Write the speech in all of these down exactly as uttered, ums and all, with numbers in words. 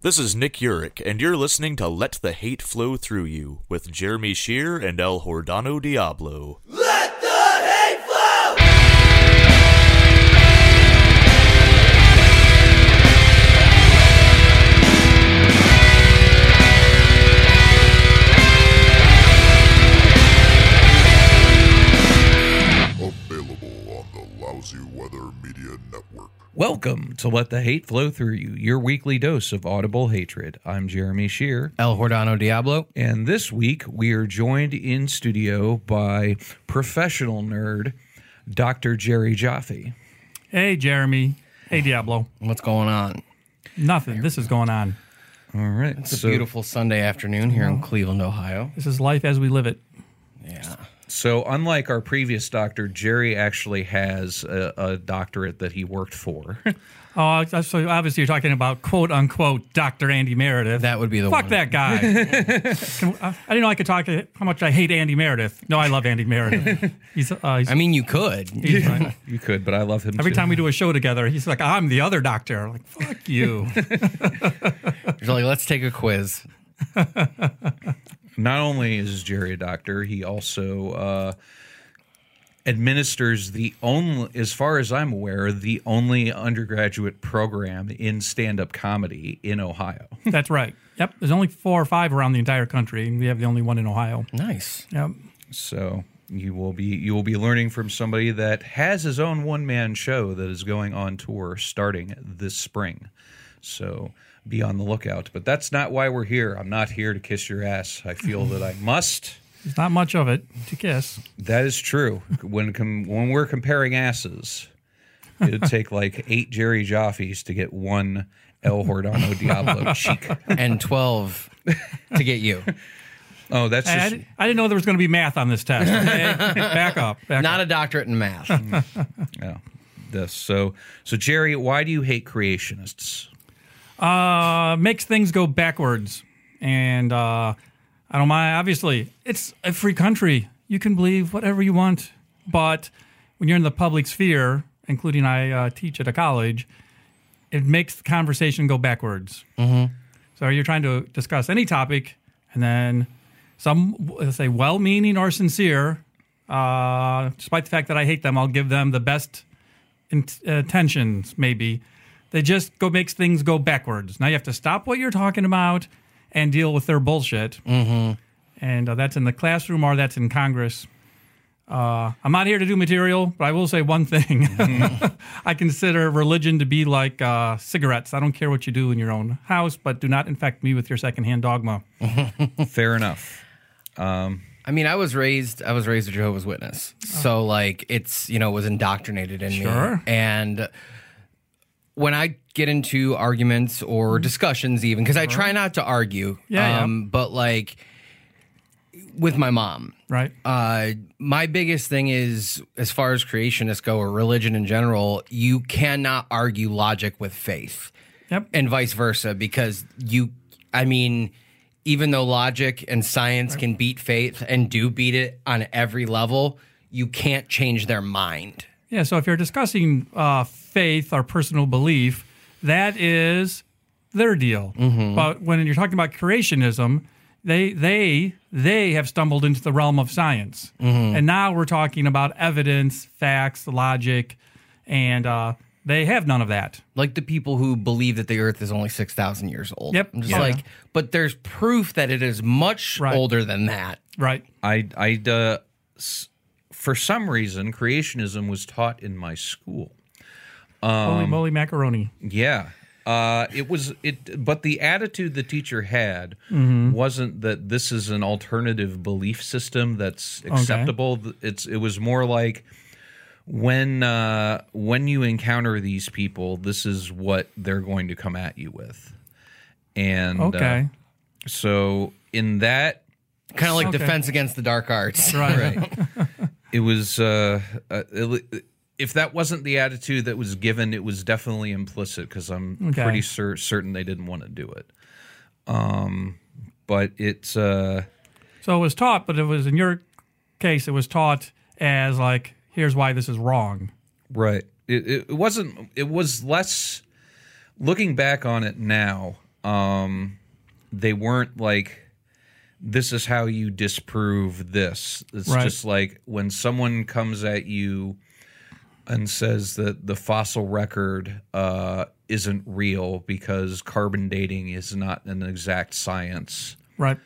This is Nick Urich, and you're listening to Let the Hate Flow Through You with Jeremy Shear and El Hordano Diablo. Let the hate flow! Available on the Lousy Weather Media Network. Welcome to Let the Hate Flow Through You, your weekly dose of audible hatred. I'm Jeremy Shear. El Hordano Diablo. And this week we are joined in studio by professional nerd, Doctor Jerry Jaffe. Hey, Jeremy. Hey, Diablo. What's going on? Nothing. This is going on. All right. It's a beautiful Sunday afternoon here in Cleveland, Ohio. This is life as we live it. Yeah. So unlike our previous doctor, Jerry actually has a, a doctorate that he worked for. Oh, so obviously you're talking about quote unquote Doctor Andy Meredith. That would be the Fuck one. that guy. Can, I didn't know I could talk how much I hate Andy Meredith. No, I love Andy Meredith. He's, uh, he's, I mean, you could. he's right. You could, but I love him Every too. time we do a show together, he's like, I'm the other doctor. I'm like, fuck you. You're like, let's take a quiz. Not only is Jerry a doctor, he also uh, administers the only, as far as I'm aware, the only undergraduate program in stand-up comedy in Ohio. That's right. Yep. There's only four or five around the entire country, and we have the only one in Ohio. Nice. Yep. So you will be you will be learning from somebody that has his own one-man show that is going on tour starting this spring. So be on the lookout. But that's not why we're here. I'm not here to kiss your ass. I feel that I must. There's not much of it to kiss. That is true. When com- when we're comparing asses, it'd take like eight Jerry Jaffes to get one El Hordano Diablo cheek. And twelve to get you. Oh, that's I, I, just... didn't- I didn't know there was going to be math on this test. Okay? Back up. Back Not up. a doctorate in math. Yeah, this. So, so Jerry, why do you hate creationists? Uh, makes things go backwards. And uh, I don't mind. Obviously, it's a free country. You can believe whatever you want. But when you're in the public sphere, including I uh, teach at a college, it makes the conversation go backwards. Mm-hmm. So you're trying to discuss any topic, and then some, let's say, well-meaning or sincere, uh, despite the fact that I hate them, I'll give them the best int- intentions, maybe. They just go makes things go backwards. Now you have to stop what you're talking about and deal with their bullshit. Mm-hmm. And uh, that's in the classroom or that's in Congress. Uh, I'm not here to do material, but I will say one thing. I consider religion to be like uh, cigarettes. I don't care what you do in your own house, but do not infect me with your secondhand dogma. Fair enough. I mean, I was raised, I was raised a Jehovah's Witness. So, like, it's, you know, it was indoctrinated in Sure. me. And when I get into arguments or discussions even, because I try not to argue, Yeah, um, yeah. but like with my mom, Right. uh, my biggest thing is, as far as creationists go or religion in general, you cannot argue logic with faith Yep. and vice versa, because you, I mean, even though logic and science can beat faith and do beat it on every level, you can't change their mind. Yeah, so if you're discussing uh, faith or personal belief, that is their deal. But when you're talking about creationism, they they they have stumbled into the realm of science, and now we're talking about evidence, facts, logic, and uh, they have none of that. Like the people who believe that the Earth is only six thousand years old. Yep. I'm just Yeah. like, but there's proof that it is much Right. older than that. Right? I, I, uh, s- for some reason, creationism was taught in my school. Holy moly macaroni! Yeah. Uh, it was it, but the attitude the teacher had wasn't that this is an alternative belief system that's acceptable. It's it was more like when uh, when you encounter these people, this is what they're going to come at you with, and Okay, uh, so in that Kind of like Okay. Defense Against the Dark Arts. right. it was uh, uh, it, if that wasn't the attitude that was given, it was definitely implicit because I'm Okay. pretty cer- certain they didn't want to do it. Um, but it's uh, So it was taught, but it was in your case, it was taught as like, here's why this is wrong. right. It, it it wasn't. It was less. Looking back on it now, um, they weren't like, this is how you disprove this. It's Right. just like when someone comes at you and says that the fossil record uh, isn't real because carbon dating is not an exact science. Right.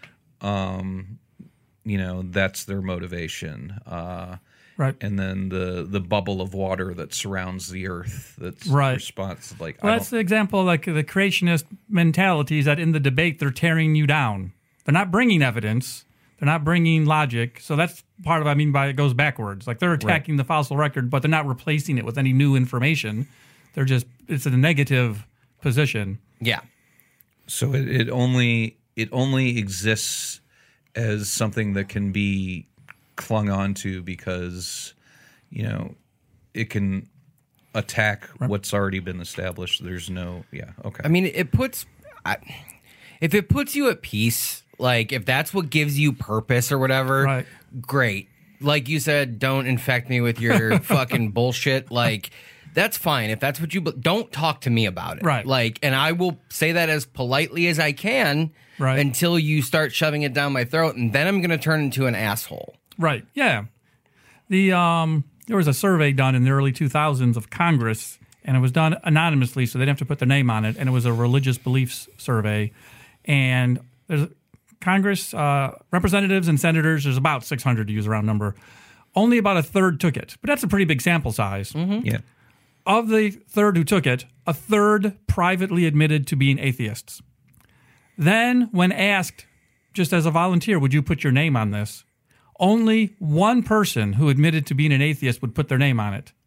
You know, that's their motivation. Uh, Right. and then the the bubble of water that surrounds the Earth. That's Right. response. Like, Well, I that's don't, the example, like the creationist mentality is that in the debate, they're tearing you down. They're not bringing evidence. They're not bringing logic. So that's part of what I mean by it goes backwards. Like they're attacking the fossil record, but they're not replacing it with any new information. They're just, it's a negative position. Yeah. so it, it only it only exists as something that can be clung onto because, you know, it can attack what's already been established. There's no, yeah, okay. I mean, it puts, I, if it puts you at peace, like if that's what gives you purpose or whatever, Right. great. Like you said, don't infect me with your fucking bullshit. Like, that's fine. If that's what you, don't talk to me about it. Right. Like, and I will say that as politely as I can Right. until you start shoving it down my throat. And then I'm going to turn into an asshole. Right. Yeah. The um, there was a survey done in the early two thousands of Congress, and it was done anonymously, so they didn't have to put their name on it. And it was a religious beliefs survey. And there's Congress uh, representatives and senators. There's about six hundred to use a round number. Only about a third took it, but that's a pretty big sample size. yeah. Of the third who took it, a third privately admitted to being atheists. Then, when asked, just as a volunteer, would you put your name on this? Only one person who admitted to being an atheist would put their name on it.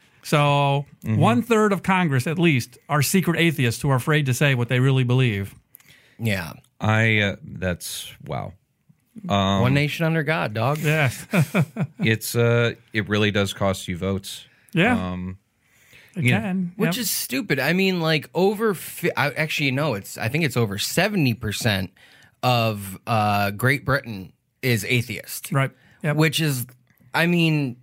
So, one third of Congress, at least, are secret atheists who are afraid to say what they really believe. Yeah. I, uh, that's, wow. One nation under God, dog. Yes. It's, uh, it really does cost you votes. yeah. Um, it yeah. can. Which Yep. is stupid. I mean, like over. Fi- I, actually, no. It's. I think it's over seventy percent of uh, Great Britain is atheist. Right. Yep. Which is, I mean,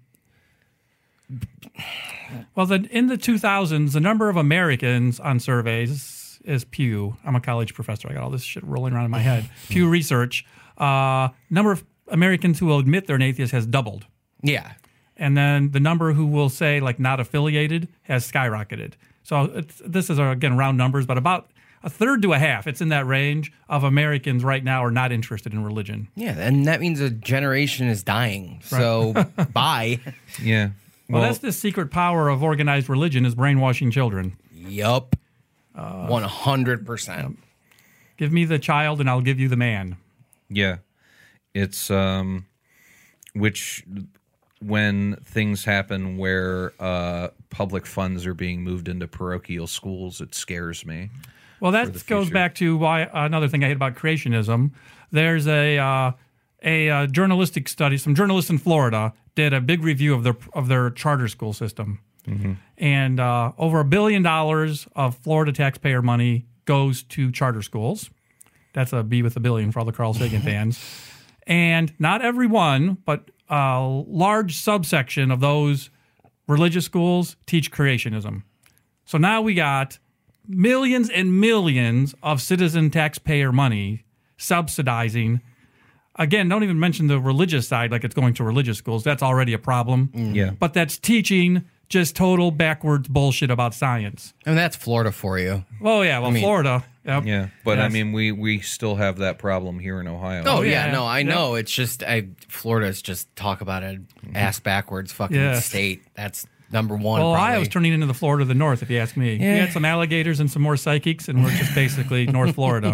Well, the, in the two thousands, the number of Americans on surveys is Pew. I'm a college professor. I got all this shit rolling around in my head. Pew Research. Uh, number of Americans who will admit they're an atheist has doubled. yeah. And then the number who will say, like, not affiliated has skyrocketed. So it's, this is, again, round numbers, but about a third to a half, it's in that range, of Americans right now are not interested in religion. Yeah, and that means a generation is dying. So bye. yeah. Well, that's the secret power of organized religion is brainwashing children. Yup. One hundred percent. Give me the child and I'll give you the man. Yeah. It's, um, which, when things happen where uh, public funds are being moved into parochial schools, it scares me. Well, the that goes future. back to why another thing I hate about creationism. There's a uh, a uh, journalistic study. Some journalists in Florida did a big review of their of their charter school system, and uh, over a billion dollars of Florida taxpayer money goes to charter schools. That's a B with a billion for all the Carl Sagan fans, and not every one, but a large subsection of those religious schools teach creationism. So now we got millions and millions of citizen taxpayer money subsidizing. Again, don't even mention the religious side, like it's going to religious schools. That's already a problem. Yeah. But that's teaching just total backwards bullshit about science. And that's Florida for you. Oh, yeah. Well, mean- Florida. Yep. Yeah. But I Yes. mean, we, we still have that problem here in Ohio. Oh, yeah. yeah, no, I Yep. know. It's just I Florida's just talk about it ass backwards fucking Yes. state. That's number one. Well, probably. Ohio's turning into the Florida of the North, if you ask me. We Yeah. had some alligators and some more psychics, and we're just basically North Florida.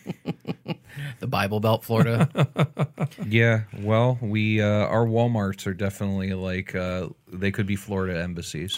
the Bible Belt, Florida. Yeah. Well, we, uh, our Walmarts are definitely like, uh, they could be Florida embassies.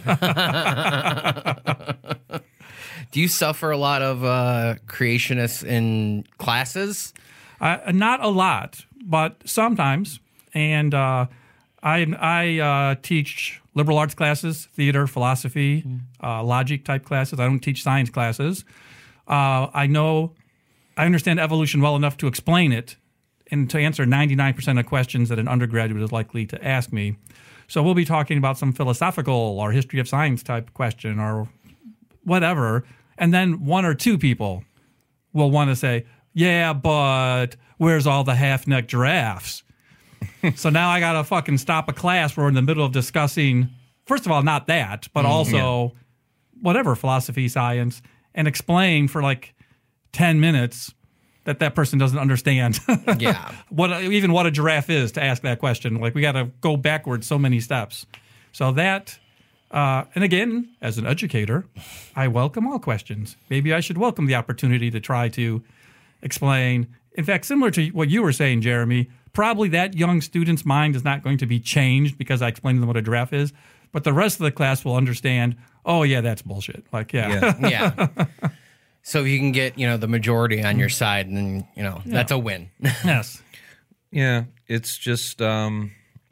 Do you suffer a lot of uh, creationists in classes? Uh, not a lot, but sometimes. And uh, I I uh, teach liberal arts classes, theater, philosophy, uh, logic type classes. I don't teach science classes. Uh, I know, I understand evolution well enough to explain it and to answer ninety-nine percent of questions that an undergraduate is likely to ask me. So we'll be talking about some philosophical or history of science type question or whatever. And then one or two people will want to say, yeah, but where's all the half-neck giraffes? So now I got to fucking stop a class where we're in the middle of discussing, first of all, not that, but also yeah. whatever, philosophy, science, and explain for like ten minutes that that person doesn't understand yeah. what even what a giraffe is to ask that question. Like, we got to go backwards so many steps. So that, uh, and again, as an educator, I welcome all questions. Maybe I should welcome the opportunity to try to explain. In fact, similar to what you were saying, Jeremy, probably that young student's mind is not going to be changed because I explained to them what a giraffe is, but the rest of the class will understand, oh, yeah, that's bullshit. Like, yeah. Yeah. yeah. So you can get, you know, the majority on your side, and then, you know, yeah. that's a win. Yes. Yeah, it's just, um,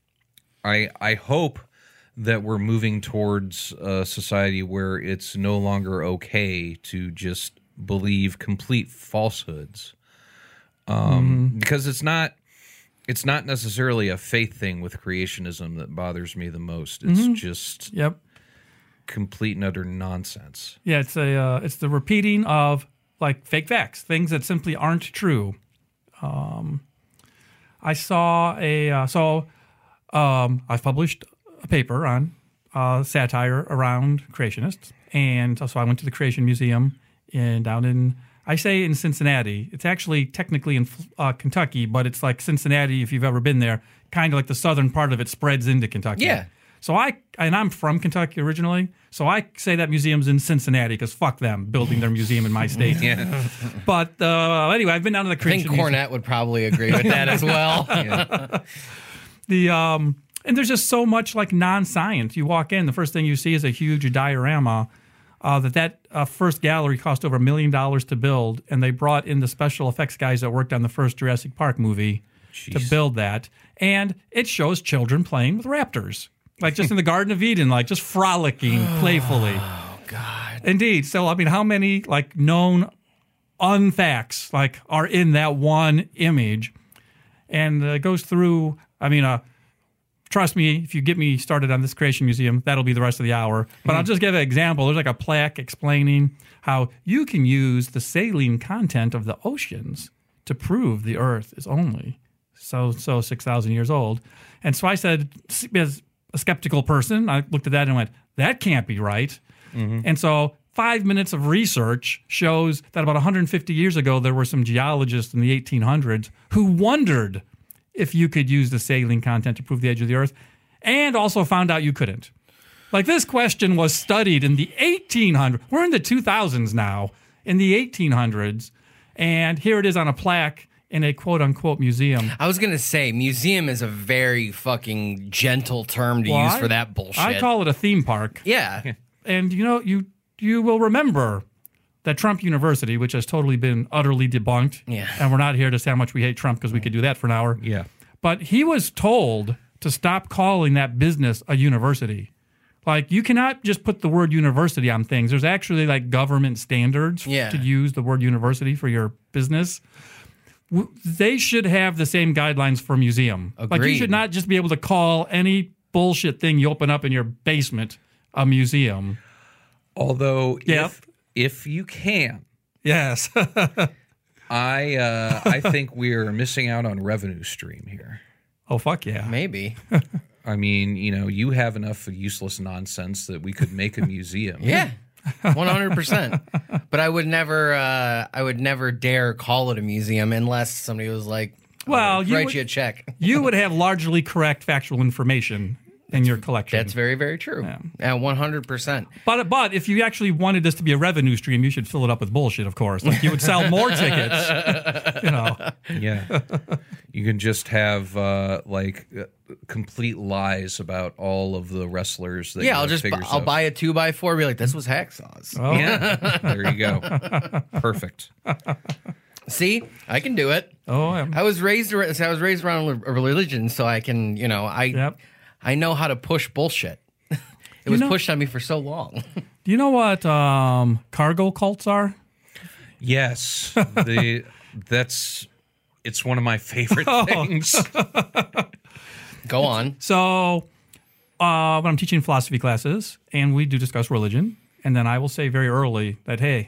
I I hope that we're moving towards a society where it's no longer okay to just believe complete falsehoods, um, mm-hmm. because it's not it's not necessarily a faith thing with creationism that bothers me the most. It's mm-hmm. just yep. complete and utter nonsense. Yeah, it's a uh, it's the repeating of like fake facts, things that simply aren't true. Um, I saw a uh, so um, I've published a paper on uh, satire around creationists, and so I went to the Creation Museum in down in I say in Cincinnati. It's actually technically in uh, Kentucky, but it's like Cincinnati if you've ever been there. Kind of like the southern part of it spreads into Kentucky. Yeah. So I, and I'm from Kentucky originally, so I say that museum's in Cincinnati because fuck them building their museum in my state. Yeah. But uh, anyway, I've been down to the I think Creation Cornette Museum. would probably agree with that as well. Yeah. The um, and there's just so much like non-science. You walk in, the first thing you see is a huge diorama uh, that that uh, first gallery cost over a million dollars to build, and they brought in the special effects guys that worked on the first Jurassic Park movie Jeez. to build that, and it shows children playing with raptors. Like just in the Garden of Eden, like just frolicking playfully. Oh, God. Indeed. So, I mean, how many like known unfacts like are in that one image? And uh, it goes through, I mean, uh, trust me, if you get me started on this Creation Museum, that'll be the rest of the hour. But I'll just give an example. There's like a plaque explaining how you can use the saline content of the oceans to prove the Earth is only so, so six thousand years old. And so I said, as a skeptical person, I looked at that and went, that can't be right. Mm-hmm. And so five minutes of research shows that about one hundred fifty years ago, there were some geologists in the eighteen hundreds who wondered if you could use the saline content to prove the age of the Earth, and also found out you couldn't. Like, this question was studied in the eighteen hundreds. We're in the two thousands now, in the eighteen hundreds, and here it is on a plaque in a quote-unquote museum. I was going to say, museum is a very fucking gentle term to well, use I, for that bullshit. I call it a theme park. Yeah. And, you know, you you will remember that Trump University, which has totally been utterly debunked, yeah. and we're not here to say how much we hate Trump because we could do that for an hour. Yeah. But he was told to stop calling that business a university. Like, you cannot just put the word university on things. There's actually, like, government standards yeah. to use the word university for your business. They should have the same guidelines for museum. Agreed. Like, you should not just be able to call any bullshit thing you open up in your basement a museum. Although, yep. if if you can, yes, I uh, I think we're missing out on revenue stream here. Oh, fuck yeah, maybe. I mean, you know, you have enough useless nonsense that we could make a museum. Yeah. one hundred percent. But I would never uh, I would never dare call it a museum unless somebody was like, well, write you you, would, you a check. You would have largely correct factual information in your collection. That's very, very true. Yeah, yeah one hundred percent. But but if you actually wanted this to be a revenue stream, you should fill it up with bullshit, of course. Like, you would sell more tickets. You know. Yeah. You can just have uh, like uh, complete lies about all of the wrestlers. That yeah, I'll just bu- I'll out. buy a two by four. And be like, this was Hacksaws. Oh. Yeah, there you go. Perfect. See, I can do it. Oh, yeah. I was raised. I was raised around a religion, so I can. You know, I yep. I know how to push bullshit. It you was know, pushed on me for so long. Do you know what um, cargo cults are? Yes, the that's. It's one of my favorite oh. things. Go on. So, uh, when I'm teaching philosophy classes, and we do discuss religion, and then I will say very early that, hey,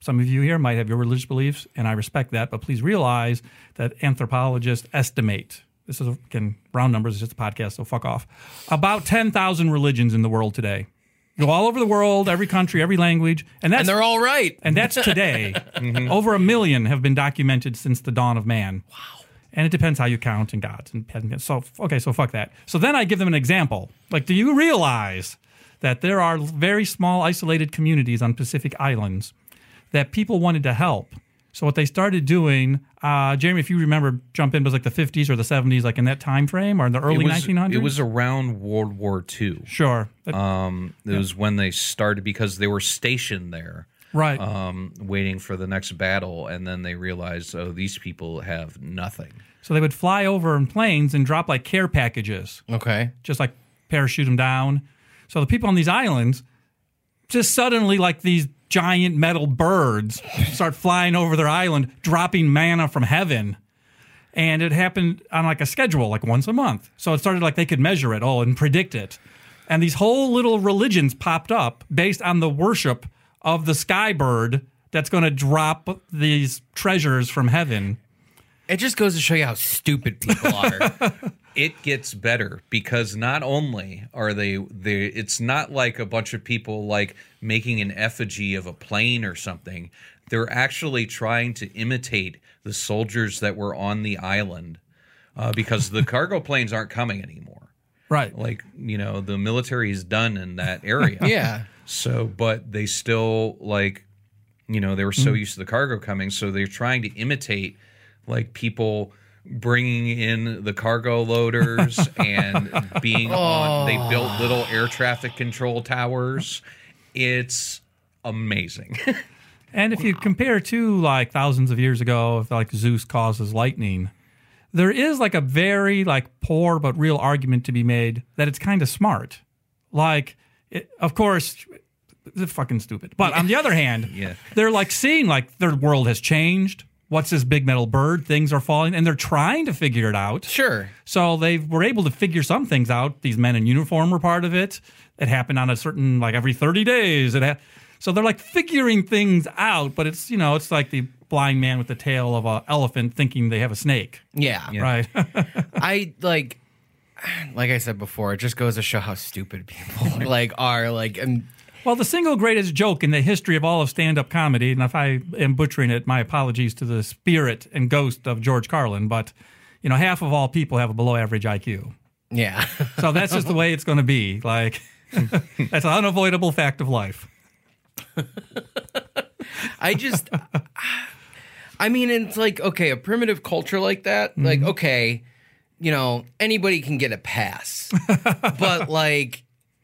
Some of you here might have your religious beliefs, and I respect that, but please realize that anthropologists estimate, this is, again, round numbers, it's just a podcast, so fuck off, about ten thousand religions in the world today. Go all over the world, every country, every language. And, that's, and they're all right. And that's today. mm-hmm. Over a million have been documented since the dawn of man. Wow. And it depends how you count in gods. And so, okay, so fuck that. So then I give them an example. Like, do you realize that there are very small, isolated communities on Pacific islands that people wanted to help? So what they started doing, uh, Jeremy, if you remember, jump in, was like the fifties or the seventies, like in that time frame, or in the early it was, nineteen hundreds? It was around World War Two. Sure. Um, it yeah. was when they started, because they were stationed there. Right. Um, waiting for the next battle, and then they realized, oh, these people have nothing. So they would fly over in planes and drop like care packages. Okay. Just like parachute them down. So the people on these islands, just suddenly like these giant metal birds start flying over their island, dropping manna from heaven. And it happened on like a schedule, like once a month. So it started like they could measure it all and predict it. And these whole little religions popped up based on the worship of the sky bird that's going to drop these treasures from heaven. It just goes to show you how stupid people are. It gets better, because not only are they, they, it's not like a bunch of people like making an effigy of a plane or something. They're actually trying to imitate the soldiers that were on the island, uh, because the cargo planes aren't coming anymore. Right. Like, you know, the military is done in that area. Yeah. So, but they still, like, you know, they were so mm. used to the cargo coming, so they're trying to imitate, like, people bringing in the cargo loaders and being oh. on, they built little air traffic control towers. It's amazing. And if you compare to, like, thousands of years ago, if, like, Zeus causes lightning, there is, like, a very, like, poor but real argument to be made that it's kind of smart. Like, it, of course, it's fucking stupid. But on the other hand, yeah. they're, like, seeing, like, their world has changed. What's this big metal bird? Things are falling, and they're trying to figure it out. Sure. So they were able to figure some things out. These men in uniform were part of it. It happened on a certain, like, every thirty days. It ha- So they're, like, figuring things out, but it's, you know, it's like the blind man with the tail of an elephant thinking they have a snake. Yeah. Yeah. Right. I, like, like I said before, it just goes to show how stupid people, like, are, like... And, Well, the single greatest joke in the history of all of stand-up comedy, and if I am butchering it, my apologies to the spirit and ghost of George Carlin, but, you know, half of all people have a below-average I Q. Yeah. So that's just the way it's going to be. Like, that's an unavoidable fact of life. I just... I mean, it's like, okay, a primitive culture like that, mm-hmm. like, okay, you know, anybody can get a pass. But, like...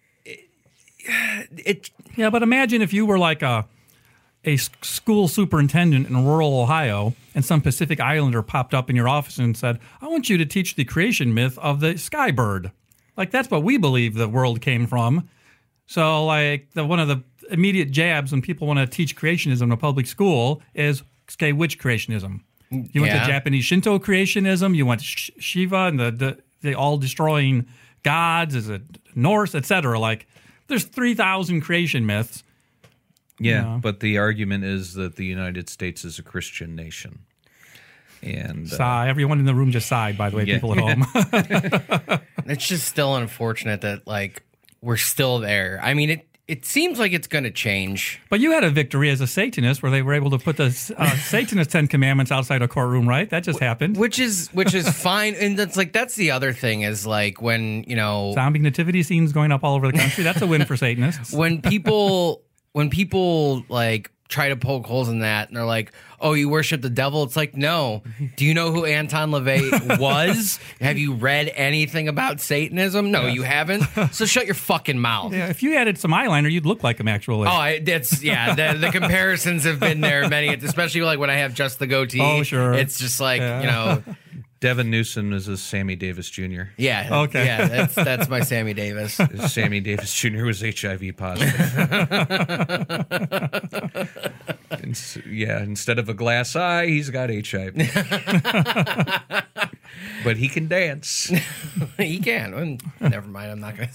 It, yeah, but imagine if you were like a a school superintendent in rural Ohio and some Pacific Islander popped up in your office and said, I want you to teach the creation myth of the sky bird. Like, that's what we believe the world came from. So, like, the, one of the immediate jabs when people want to teach creationism in a public school is, okay, which creationism? You went yeah. to Japanese Shinto creationism, you went to Sh- Shiva and the, the, the all-destroying gods, is it Norse, et cetera. Like, there's three thousand creation myths. Yeah, you know. But the argument is that the United States is a Christian nation. And uh, sigh. Everyone in the room just sighed, by the way, yeah. people at home. It's just still unfortunate that, like, we're still there. I mean, it, it seems like it's going to change. But you had a victory as a Satanist where they were able to put the uh, Satanist Ten Commandments outside a courtroom, right? That just happened. Which is which is fine. And that's like that's the other thing is like when, you know, zombie nativity scenes going up all over the country. That's a win for Satanists. When people when people like try to poke holes in that and they're like, oh, you worship the devil? It's like, no. Do you know who Anton LaVey was? Have you read anything about Satanism? No, yes. You haven't? So shut your fucking mouth. Yeah, if you added some eyeliner, you'd look like him, actually. Oh, I, that's, yeah, the, the comparisons have been there many, especially like when I have just the goatee. Oh, sure. It's just like, yeah. you know. Devin Newsom is a Sammy Davis Junior Yeah. Okay. Yeah, that's that's my Sammy Davis. Sammy Davis Junior was H I V positive. And, yeah, instead of a glass eye, he's got H I V. But he can dance. He can. Never mind. I'm not going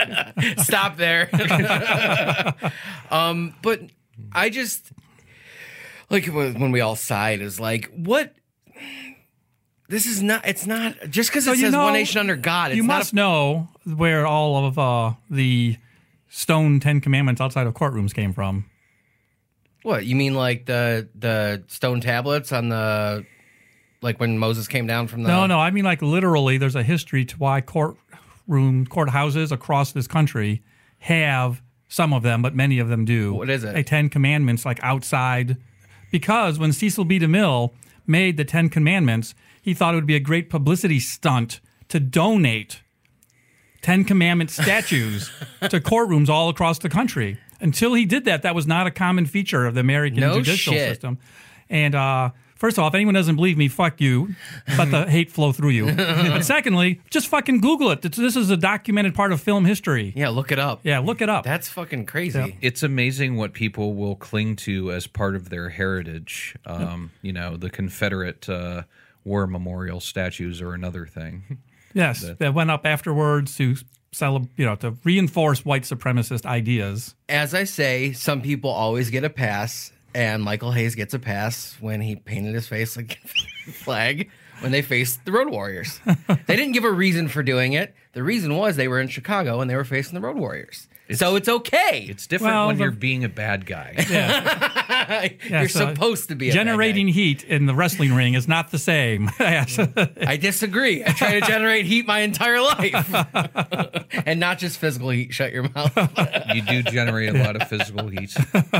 to stop there. um, but I just, like when we all sighed, is like, what? This is not, it's not, just because it So you says know- one nation under God, it's You not must a, know where all of uh, the stone Ten Commandments outside of courtrooms came from. what, you mean like the the stone tablets on the, like when Moses came down from the... No, no, I mean like literally there's a history to why courtroom, courthouses across this country have some of them, but many of them do. What is it? A Ten Commandments like outside. Because when Cecil B. DeMille made the Ten Commandments, he thought it would be a great publicity stunt to donate Ten Commandment statues to courtrooms all across the country. Until he did that, that was not a common feature of the American No judicial shit. system. And uh, first of all, if anyone doesn't believe me, fuck you. Let the hate flow through you. But secondly, just fucking Google it. This is a documented part of film history. Yeah, look it up. Yeah, look it up. That's fucking crazy. It's amazing what people will cling to as part of their heritage. Um, you know, the Confederate uh, war memorial statues are another thing. Yes, that went up afterwards to cele- you know, to reinforce white supremacist ideas. As I say, some people always get a pass, and Michael Hayes gets a pass when he painted his face like a flag when they faced the Road Warriors. They didn't give a reason for doing it. The reason was they were in Chicago and they were facing the Road Warriors. so it's okay. It's different Well, when the- you're being a bad guy. You're so supposed to be a bad Generating guy. heat in the wrestling ring is not the same. Yes. I disagree. I try to generate heat my entire life. And not just physical heat. Shut your mouth. You do generate a lot of physical heat.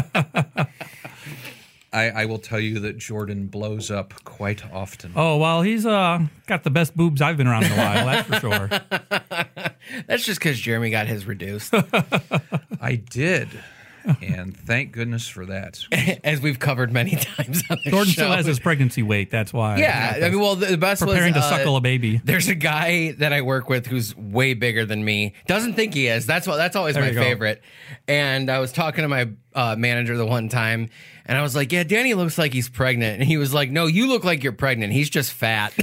I, I will tell you that Jordan blows up quite often. Oh, well, he's uh, got the best boobs I've been around in a while, that's for sure. That's just because Jeremy got his reduced. I did. And thank goodness for that. As we've covered many times on the Jordan show. still has his pregnancy weight, that's why. Yeah, I mean, well, the, the best Preparing was to uh, suckle a baby. There's a guy that I work with who's way bigger than me. Doesn't think he is. That's what. That's always There my you go. favorite. And I was talking to my uh, manager the one time, and I was like, "Yeah, Danny looks like he's pregnant." And he was like, "No, you look like you're pregnant. He's just fat."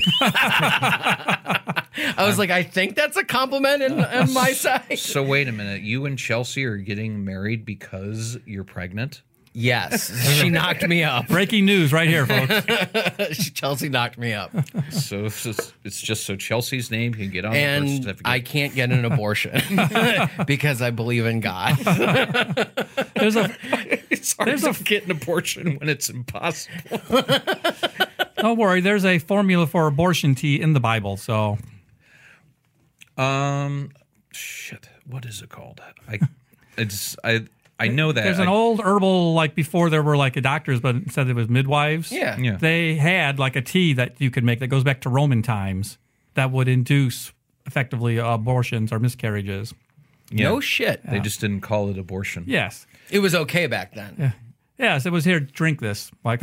I was like, "I think that's a compliment in, on my side." So wait a minute. You and Chelsea are getting married because you're pregnant? Yes, she knocked me up. Breaking news right here, folks. Chelsea knocked me up, So it's just, it's just so Chelsea's name can get on the birth and certificate. I can't get an abortion because I believe in God. There's a it's hard there's to a- get an abortion when it's impossible. Don't worry, there's a formula for abortion tea in the Bible, so Um, shit. What is it called? I, it's I. I know that. there's an I- old herbal, like before there were like doctors, but instead it was midwives. Yeah. Yeah. They had like a tea that you could make that goes back to Roman times that would induce effectively abortions or miscarriages. Yeah. No shit. They just didn't call it abortion. Yes. It was okay back then. Yes, it was here, drink this. Like,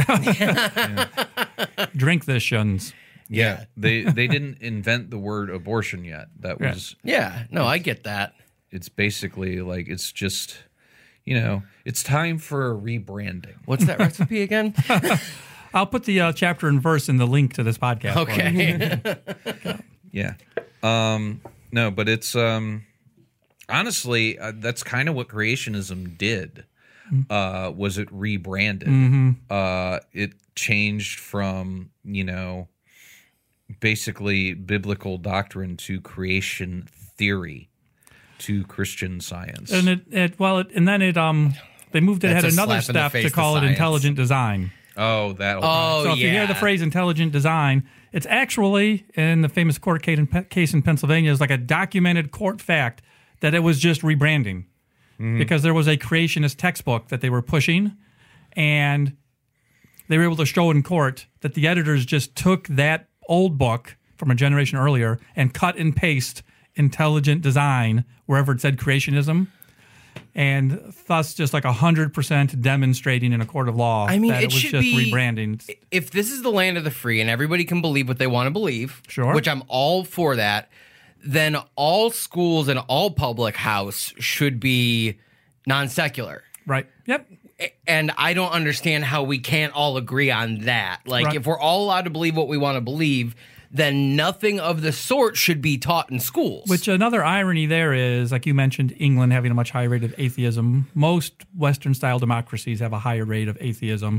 drink this, shuns. Yeah. They they didn't invent the word abortion yet. That Yeah. was. Yeah. No, I get that. It's basically like it's just. You know, it's time for a rebranding. What's that recipe again? I'll put the uh, chapter and verse in the link to this podcast. for you. Okay. Yeah. Um, no, but it's um, honestly uh, that's kind of what creationism did. Uh, was it rebranded? Uh, it changed from you know basically biblical doctrine to creation theory to Christian science. And it, it well, it, and then it um, they moved it That's ahead a another slap in the step face to to call it science. intelligent design. oh, that. Oh, So if you hear yeah. the phrase intelligent design, it's actually in the famous court case in, case in Pennsylvania is like a documented court fact that it was just rebranding because there was a creationist textbook that they were pushing, and they were able to show in court that the editors just took that old book from a generation earlier and cut and paste intelligent design wherever it said creationism. And thus, just like a hundred percent demonstrating in a court of law I mean, that it it was should just be- rebranding. If this is the land of the free and everybody can believe what they want to believe, Sure. which I'm all for that, then all schools and all public house should be non-secular. Right. Yep. And I don't understand how we can't all agree on that. Like, Right. if we're all allowed to believe what we want to believe, then nothing of the sort should be taught in schools. Which another irony there is, like you mentioned, England having a much higher rate of atheism. Most Western-style democracies have a higher rate of atheism.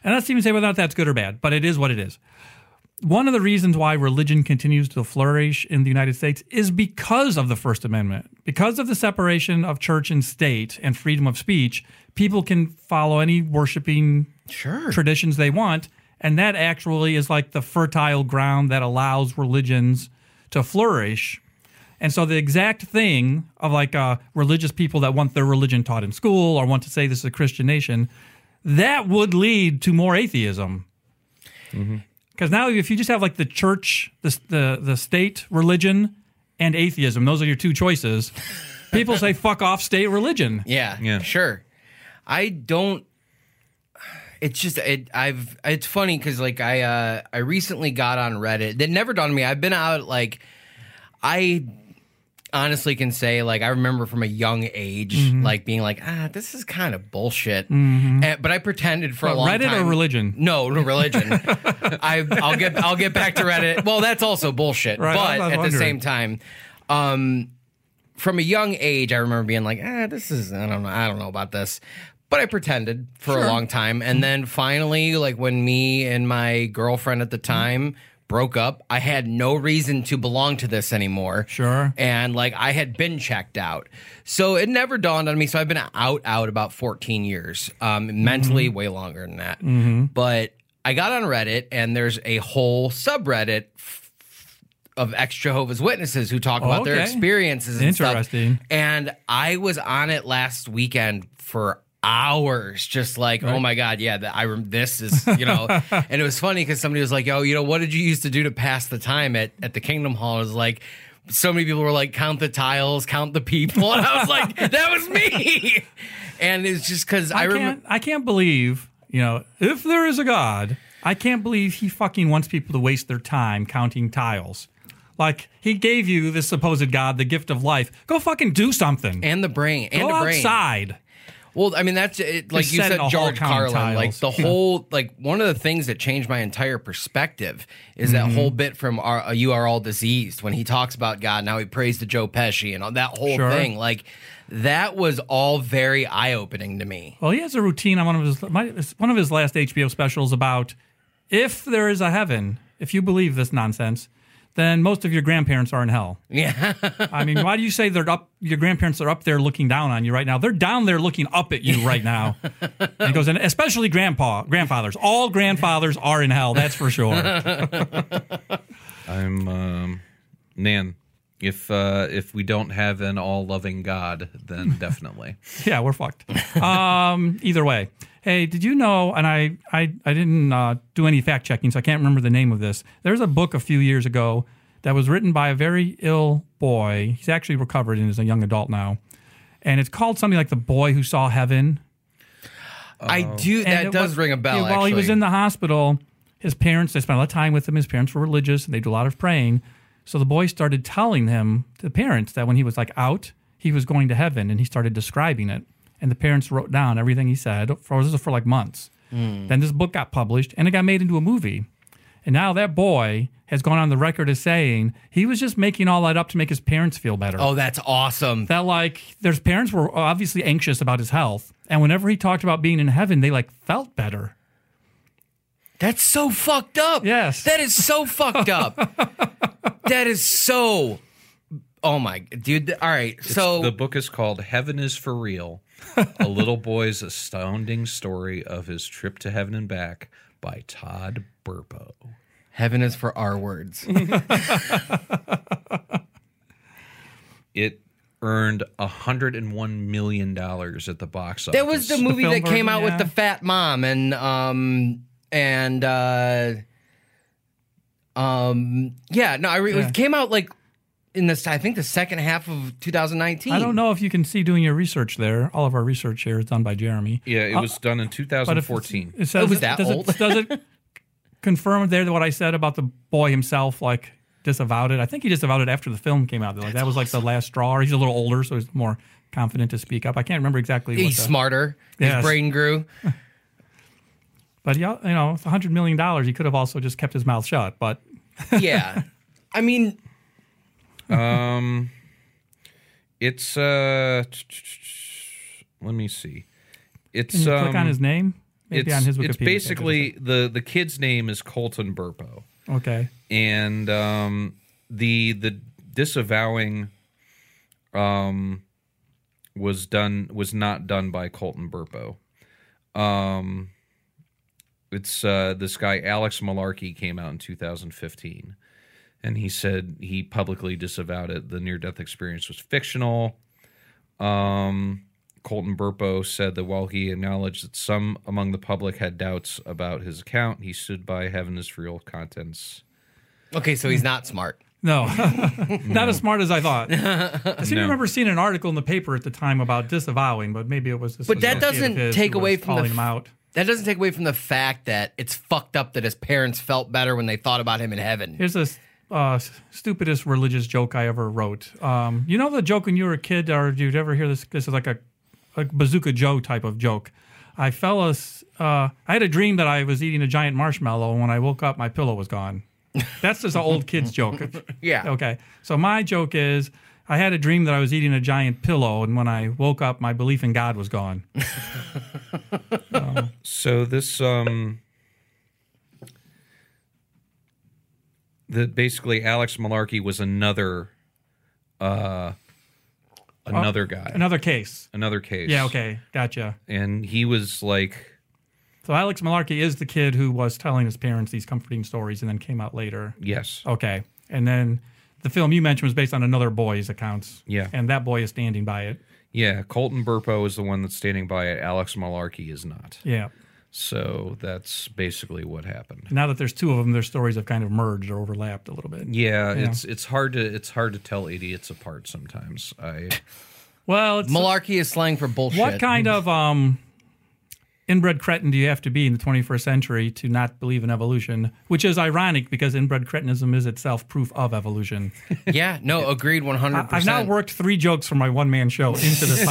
And let's even say whether or not that's good or bad, but it is what it is. One of the reasons why religion continues to flourish in the United States is because of the First Amendment. Because of the separation of church and state and freedom of speech, people can follow any worshiping Sure. traditions they want, and that actually is like the fertile ground that allows religions to flourish. And so the exact thing of like uh, religious people that want their religion taught in school or want to say this is a Christian nation, that would lead to more atheism. Mm-hmm. Because now, if you just have like the church, the, the the state religion, and atheism, those are your two choices. People say, "Fuck off, state religion." Yeah, Yeah. sure. I don't. It's just it. I've. It's funny because like I uh, I recently got on Reddit. That never dawned on me. I've been out like I honestly can say like I remember from a young age Mm-hmm. like being like ah this is kind of bullshit. And, but I pretended for a What, long Reddit time. or religion? No, no religion. I, I'll get I'll get back to Reddit. Well, that's also bullshit. Right, I but was at the wondering. same time, um, from a young age, I remember being like, ah, this is I don't know, I don't know about this. But I pretended for a long time, and then finally, like when me and my girlfriend at the time broke up, I had no reason to belong to this anymore. Sure. And like I had been checked out. So it never dawned on me. So I've been out out about fourteen years. Um mentally way longer than that. But I got on Reddit and there's a whole subreddit f- of ex-Jehovah's Witnesses who talk about their okay. experiences and Interesting. stuff. And I was on it last weekend for hours, just like, oh my God, yeah, the, I rem- this is, you know, and it was funny because somebody was like, yo, you know, what did you used to do to pass the time at, at the Kingdom Hall? It was like, so many people were like, count the tiles, count the people. And I was like, that was me. And it's just because I, I remember. can't. I can't believe, you know, if there is a God, I can't believe he fucking wants people to waste their time counting tiles. Like, he gave you this supposed God, the gift of life. Go fucking do something. And the brain. And Go the brain. outside. Well, I mean, that's it, like Just you set said, in a George hall count Carlin. Like tiles. the whole, like one of the things that changed my entire perspective is that Mm-hmm. whole bit from our, uh, "You Are All Diseased" when he talks about God. Now he prays to Joe Pesci and all that whole Sure. thing. Like that was all very eye opening to me. Well, he has a routine on one of his my, it's one of his last H B O specials about if there is a heaven, if you believe this nonsense, then most of your grandparents are in hell. Yeah, I mean, why do you say they're up? Your grandparents are up there looking down on you right now. They're down there looking up at you right now. And he goes, and especially grandpa, grandfathers. All grandfathers are in hell. That's for sure. I'm um, Nan. If uh, if we don't have an all loving God, then definitely. Yeah, we're fucked. Um, either way. Hey, did you know, and I, I, I didn't uh, do any fact checking, so I can't remember the name of this. There's a book a few years ago that was written by a very ill boy. He's actually recovered and is a young adult now. And it's called something like The Boy Who Saw Heaven. I do. And That it does was- ring a bell. yeah, while he was actually. in the hospital, his parents, they spent a lot of time with him. His parents were religious, and they do a lot of praying. So the boy started telling him, the parents, that when he was like out, he was going to heaven, and he started describing it. And the parents wrote down everything he said for, this was for like months. Mm. Then this book got published, and it got made into a movie. And now that boy has gone on the record as saying he was just making all that up to make his parents feel better. Oh, that's awesome. That like their parents were obviously anxious about his health, and whenever he talked about being in heaven, they like felt better. That's so fucked up. Yes. That is so fucked up. That is so. Oh my dude. All right. So The book is called Heaven is for Real, a little boy's astounding story of his trip to heaven and back by Todd Burpo. heaven is for our words. It earned one hundred one million dollars at the box office. That was the movie film that came version, out with yeah. the fat mom and um and uh um yeah no I re- Yeah. it came out like in this I think the second half of two thousand nineteen. I don't know if you can see doing your research there. All of our research here is done by Jeremy. Yeah, it was done in two But thousand if fourteen. it says, Oh, was that does old? It, does it confirm there that what I said about the boy himself, like disavowed it? I think he disavowed it after the film came out. Like that was like the last straw. Or he's a little older, so he's more confident to speak up. I can't remember exactly. He's what the, smarter. His Yes. brain grew. But yeah, you know, it's a hundred million dollars. He could have also just kept his mouth shut. But Yeah. I mean, Um, it's uh, let me see. It's can you um, click on his name? Maybe it's, on his Wikipedia it's page, basically the the kid's name is Colton Burpo, okay. and um, the the disavowing um, was done was not done by Colton Burpo. Um, it's uh, this guy Alex Malarkey came out in two thousand fifteen, and he said he publicly disavowed it. The near-death experience was fictional. Um, Colton Burpo said that while he acknowledged that some among the public had doubts about his account, he stood by having his real contents. Okay, so he's not smart. No, not as smart as I thought. I seem to No. remember seeing an article in the paper at the time about disavowing, but maybe it was. This But that associate of doesn't his take who away was from the calling him f- out. That doesn't take away from the fact that it's fucked up that his parents felt better when they thought about him in heaven. Here's the uh, stupidest religious joke I ever wrote. Um, you know the joke when you were a kid, or did you ever hear this? This is like a, a Bazooka Joe type of joke. I fell as, uh, I had a dream that I was eating a giant marshmallow, and when I woke up, my pillow was gone. That's just an old kid's joke. Yeah. Okay. So my joke is, I had a dream that I was eating a giant pillow, and when I woke up, my belief in God was gone. So this um that basically Alex Malarkey was another uh another guy. Another case. Another case. Yeah, okay. Gotcha. And he was like So Alex Malarkey is the kid who was telling his parents these comforting stories and then came out later. yes. Okay. And then the film you mentioned was based on another boy's accounts. Yeah. And that boy is standing by it. Yeah, Colton Burpo is the one that's standing by it. Alex Malarkey is not. Yeah. So that's basically what happened. Now that there's two of them, their stories have kind of merged or overlapped a little bit. Yeah, it's it's hard to it's hard to tell idiots apart sometimes. I Well, it's, Malarkey is slang for bullshit. what kind of um, inbred cretin do you have to be in the twenty-first century to not believe in evolution? Which is ironic because inbred cretinism is itself proof of evolution. Yeah, no, agreed one hundred percent. I've now worked three jokes from my one-man show into this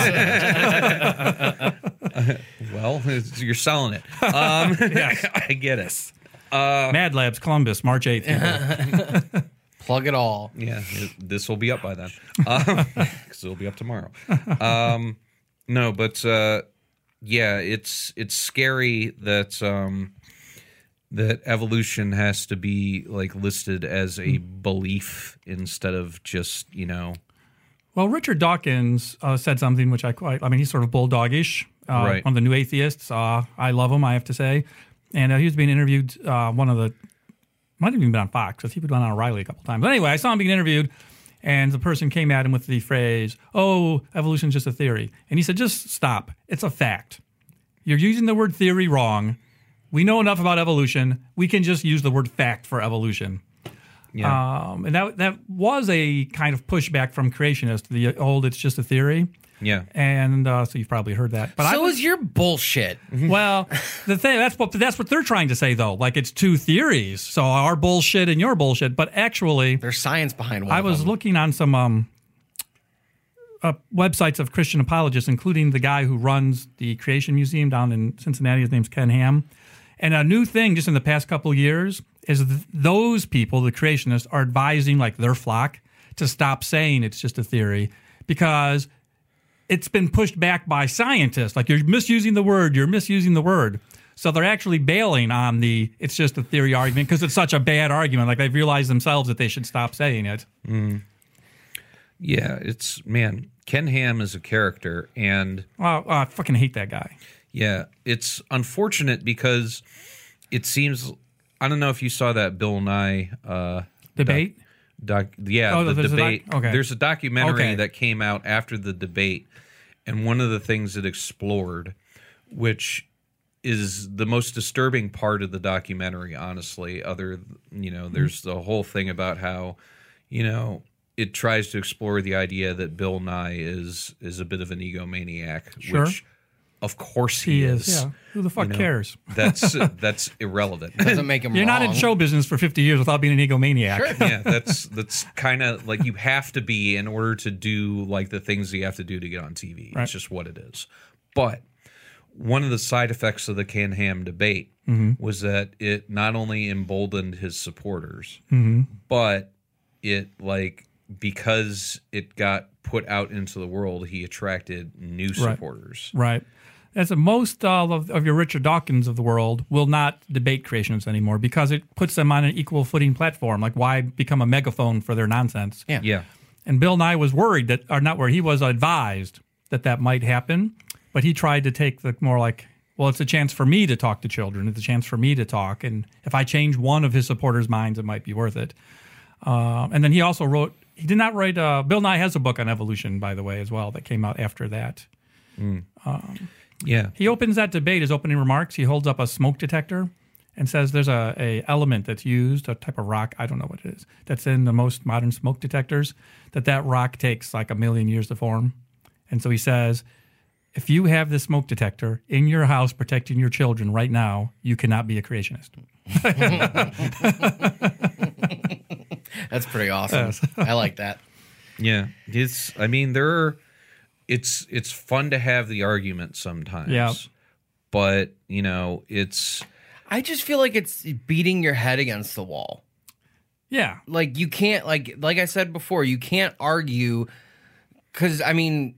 podcast. well, it's- you're selling it. Um, I get it. Mad Labs, Columbus, March eighth. people. Plug it all. Yeah, it, this will be up by then. Because it'll be up tomorrow. Um, no, but uh, yeah, it's it's scary that um, that evolution has to be like listed as a belief instead of just you know. Well, Richard Dawkins uh, said something which I quite, I mean, he's sort of bulldogish. Uh, Right. One of the new atheists. Uh, I love him, I have to say. And uh, he was being interviewed, uh, one of the, might have even been on Fox, because he would on O'Reilly a couple times. But anyway, I saw him being interviewed, and the person came at him with the phrase, oh, evolution's just a theory. And he said, just stop. It's a fact. You're using the word theory wrong. We know enough about evolution. We can just use the word fact for evolution. Yeah. Um, and that that was a kind of pushback from creationists, the old it's just a theory. yeah. And uh, so you've probably heard that. But I So was, is your bullshit. well, the thing that's what that's what they're trying to say though. Like it's two theories. So our bullshit and your bullshit. But actually, There's science behind one I of was them. looking on some um, uh, websites of Christian apologists, including the guy who runs the Creation Museum down in Cincinnati. His name's Ken Ham. And a new thing just in the past couple of years is th- those people, the creationists, are advising like their flock to stop saying it's just a theory because it's been pushed back by scientists. Like you're misusing the word, you're misusing the word. So they're actually bailing on the it's just a theory argument because it's such a bad argument. Like they've realized themselves that they should stop saying it. Yeah, it's man. Ken Ham is a character, and Well, I fucking hate that guy. yeah, it's unfortunate because it seems. I don't know if you saw that Bill Nye uh, Debate? doc. Yeah, Oh, the there's a doc- debate. okay. There's a documentary Okay. that came out after the debate, and one of the things it explored, which is the most disturbing part of the documentary, honestly. Other, you know, there's the whole thing about how, you know, it tries to explore the idea that Bill Nye is is a bit of an egomaniac, Sure. which, of course, He he, is. Yeah. Who the fuck know, cares? That's that's irrelevant. Doesn't make him You're wrong. not in show business for fifty years without being an egomaniac. Yeah, that's that's kind of like you have to be in order to do like the things that you have to do to get on T V. Right. It's just what it is. But one of the side effects of the Ken Ham debate Mm-hmm. was that it not only emboldened his supporters, Mm-hmm. but it like because it got put out into the world, he attracted new supporters. Right. as a, most uh, of, of your Richard Dawkins of the world will not debate creationists anymore because it puts them on an equal footing platform. Like, why become a megaphone for their nonsense? Yeah. Yeah. And Bill Nye was worried that, or not worried, he was advised that that might happen, but he tried to take the more like, well, it's a chance for me to talk to children. It's a chance for me to talk. And if I change one of his supporters' minds, it might be worth it. Uh, and then he also wrote, he did not write, uh, Bill Nye has a book on evolution, by the way, as well, that came out after that. Mm. Um, yeah. He opens that debate, his opening remarks. He holds up a smoke detector and says there's a, a element that's used, a type of rock, I don't know what it is, that's in the most modern smoke detectors, that that rock takes like a million years to form. And so he says, if you have this smoke detector in your house protecting your children right now, you cannot be a creationist. That's pretty awesome. Yes. I like that. Yeah. It's, I mean, there are, it's, it's fun to have the argument sometimes. Yeah. But, you know, it's, I just feel like it's beating your head against the wall. Yeah. Like, you can't, like, like I said before, you can't argue, because, I mean,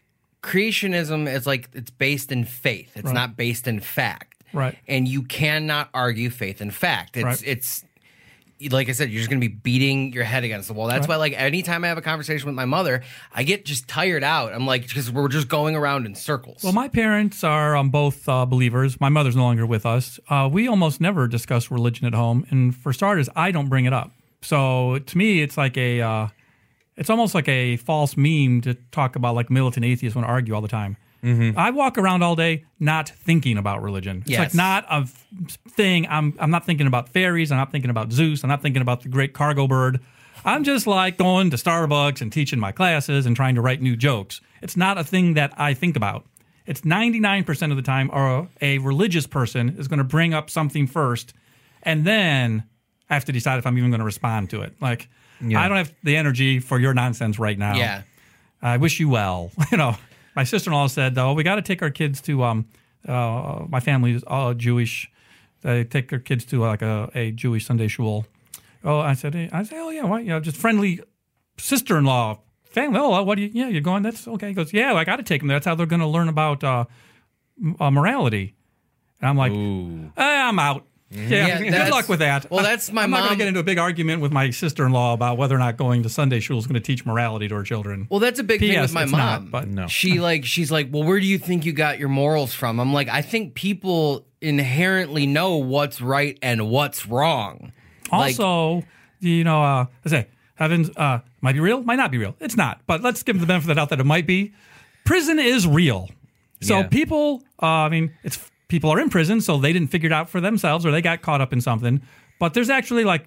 creationism is like, it's based in faith. It's right. not based in fact. Right. And you cannot argue faith and fact. It's, right. it's, like I said, you're just going to be beating your head against the wall. That's right. why, like, anytime I have a conversation with my mother, I get just tired out. I'm like, because we're just going around in circles. Well, my parents are um, both uh, believers. My mother's no longer with us. Uh, we almost never discuss religion at home. And for starters, I don't bring it up. So to me, it's like a, uh, it's almost like a false meme to talk about like militant atheists want to argue all the time. Mm-hmm. I walk around all day not thinking about religion. It's yes. like not a thing. I'm I'm not thinking about fairies. I'm not thinking about Zeus. I'm not thinking about the great cargo bird. I'm just like going to Starbucks and teaching my classes and trying to write new jokes. It's not a thing that I think about. It's ninety-nine percent of the time, or a religious person is going to bring up something first, and then I have to decide if I'm even going to respond to it. Like, yeah. I don't have the energy for your nonsense right now. Yeah. I wish you well. You know. My sister-in-law said, "Oh, we got to take our kids to." Um, uh, my family is all Jewish. They take their kids to like a, a Jewish Sunday shul. Oh, I said, hey, I said, oh yeah, why? You know, just friendly sister-in-law family. Oh, what do you? Yeah, you're going. That's okay. He goes, yeah, I got to take them there. That's how they're going to learn about uh, uh, morality. And I'm like, eh, I'm out. Yeah, Yeah, good luck with that. well, that's my I'm mom- not going to get into a big argument with my sister-in-law about whether or not going to Sunday shul is going to teach morality to her children. Well, that's a big P S thing with my it's mom. not, but no. She like she's like, well, where do you think you got your morals from? I'm like, I think people inherently know what's right and what's wrong. Like, Also, you know, uh, I say heaven's uh, might be real, might not be real. It's not, but let's give them the benefit of the doubt that it might be. Prison is real, so Yeah. people. Uh, I mean, it's people are in prison, so they didn't figure it out for themselves, or they got caught up in something. But there's actually like